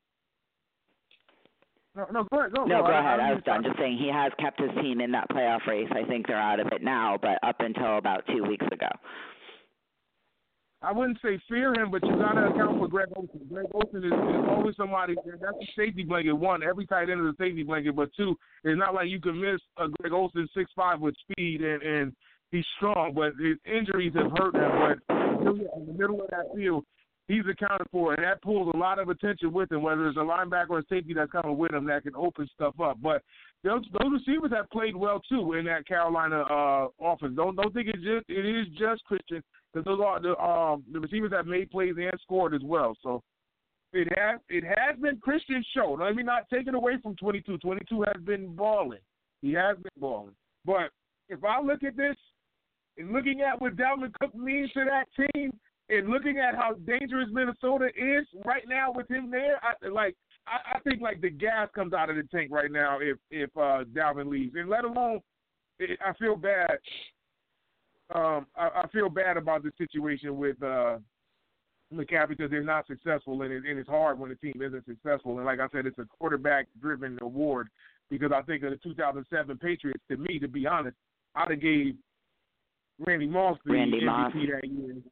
No, go ahead. Go ahead. I was done. Just saying he has kept his team in that playoff race. I think they're out of it now, but up until about 2 weeks ago. I wouldn't say fear him, but you got to account for Greg Olsen. Greg Olsen is always somebody, that's a safety blanket. One, every tight end is a safety blanket, but two, it's not like you can miss a Greg Olsen 6'5" with speed, and he's strong, but his injuries have hurt him. But in the middle of that field, he's accounted for, and that pulls a lot of attention with him, whether it's a linebacker or a safety that's coming with him that can open stuff up. But those receivers have played well, too, in that Carolina offense. Don't think it is just Christian, because those are the receivers have made plays and scored as well. So it has been Christian's show. Let me not take it away from 22. 22 has been balling. He has been balling. But if I look at this and looking at what Dalvin Cook means to that team, and looking at how dangerous Minnesota is right now with him there, I think the gas comes out of the tank right now if Dalvin leaves. And let alone, I feel bad. I feel bad about the situation with McCaffrey because they're not successful, and it's hard when the team isn't successful. And like I said, it's a quarterback-driven award because I think of the 2007 Patriots, to me, to be honest, I'd have gave Randy Moss the MVP that year.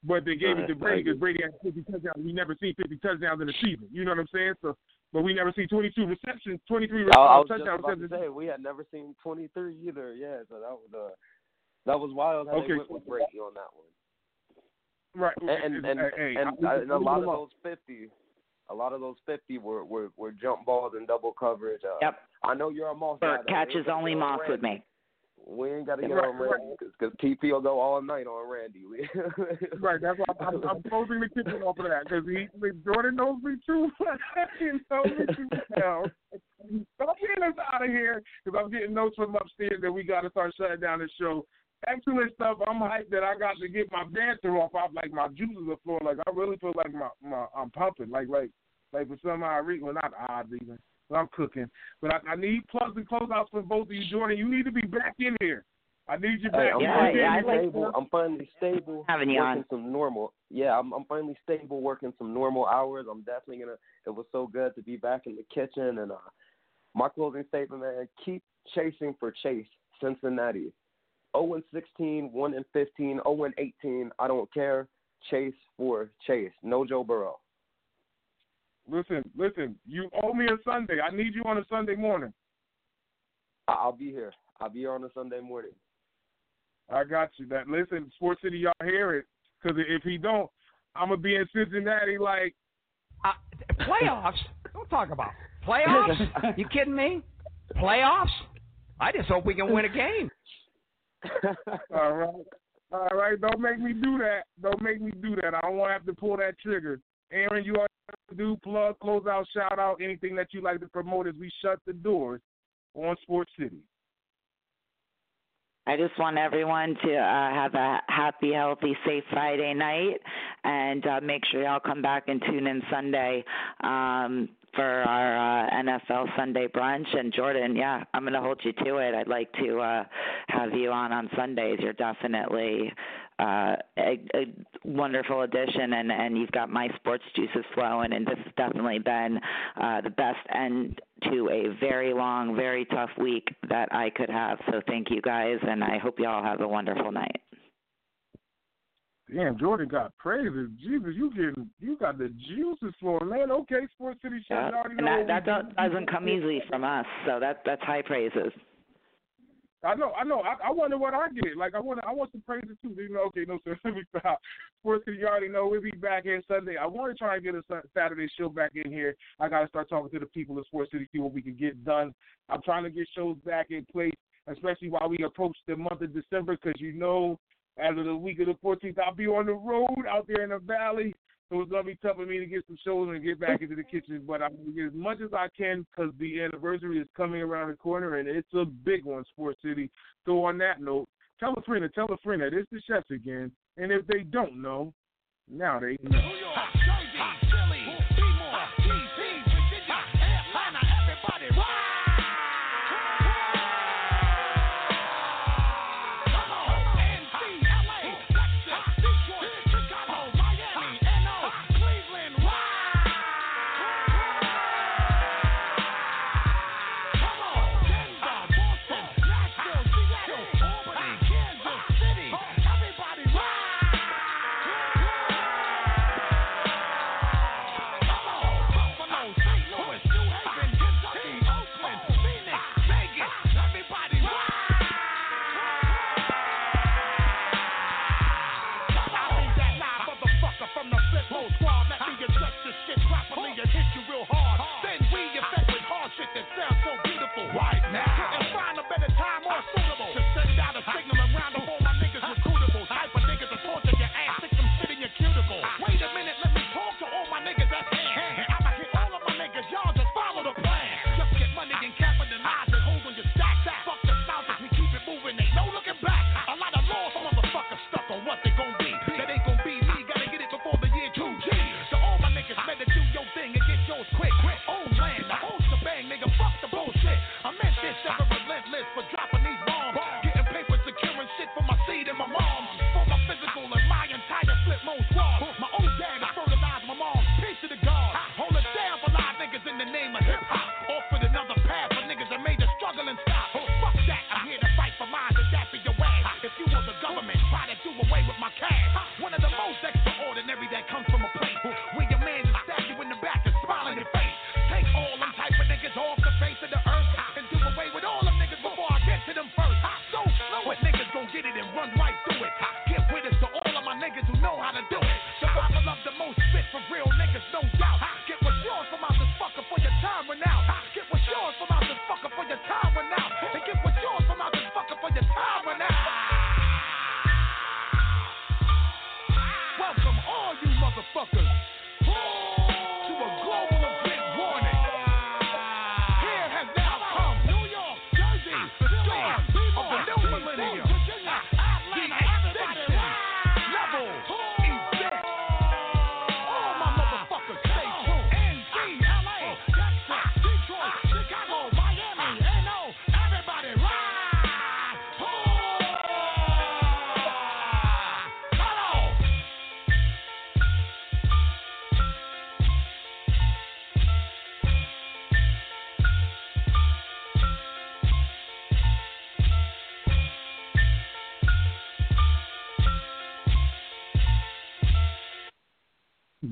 but they gave it to Brady because Brady had 50 touchdowns. We never seen 50 touchdowns in a season. You know what I'm saying? So, but we never seen 22 receptions, 23 I was touchdowns. just about to say, we had never seen 23 either. Yeah, so that was wild how they went with Brady on that one. Right, and a lot of those 50. A lot of those 50 were jump balls and double coverage. Yep. I know you're a Moss guy. Burt catches only Moss with me. We ain't got to get on Randy because TP will go all night on Randy. Right, that's why I'm closing the kitchen off of that because Jordan knows me too. He knows me too well. Don't get us out of here because I'm getting notes from upstairs that we got to start shutting down the show. Excellent stuff. I'm hyped that I got to get my banter off. I'm like my juices are flowing. Like I really feel like I'm pumping. Like for some odd reason, well not odd even. But I'm cooking. But I need plugs and closeouts from both of you, Jordan. You need to be back in here. I need you back. I'm finally stable. Having you working on. some normal. Yeah, I'm finally stable working some normal hours. I'm definitely gonna. It was so good to be back in the kitchen. And my closing statement, man: keep chasing for Chase, Cincinnati. 0-16, 1-15, 0-18. I don't care. Chase for Chase. No Joe Burrow. Listen. You owe me a Sunday. I need you on a Sunday morning. I'll be here. I'll be here on a Sunday morning. I got you. That listen, Sports City, y'all hear it? Because if he don't, I'm gonna be in Cincinnati like playoffs. Don't talk about playoffs. You kidding me? Playoffs? I just hope we can win a game. All right. Don't make me do that. I don't want to have to pull that trigger. Aaron, you all have to do plug, close out, shout out, anything that you like to promote as we shut the doors on Sports City. I just want everyone to have a happy, healthy, safe Friday night, and make sure y'all come back and tune in Sunday for our NFL Sunday brunch. And Jordan, I'm going to hold you to it. I'd like to have you on Sundays. You're definitely a wonderful addition, and you've got my sports juices flowing, and this has definitely been the best end to a very long, very tough week that I could have. So thank you guys, and I hope you all have a wonderful night. Damn, Jordan got praises. Jesus, you got the juices flowing, man. Okay, Sports City show. Yeah. And that doesn't come easily from us, so that's high praises. I know. I wonder what I get. Like I want some praises too. You know, okay, no sir. Let me stop. Sports City, you already know we'll be back here Sunday. I want to try and get a Saturday show back in here. I got to start talking to the people of Sports City, see what we can get done. I'm trying to get shows back in place, especially while we approach the month of December, because you know, as of the week of the 14th, I'll be on the road out there in the valley. So it's going to be tough for me to get some shows and get back into the kitchen. But I'm going to get as much as I can because the anniversary is coming around the corner, and it's a big one, Sports City. So on that note, tell a friend that it's the chefs again. And if they don't know, now they know. One of the most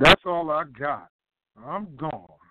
That's all I got. I'm gone.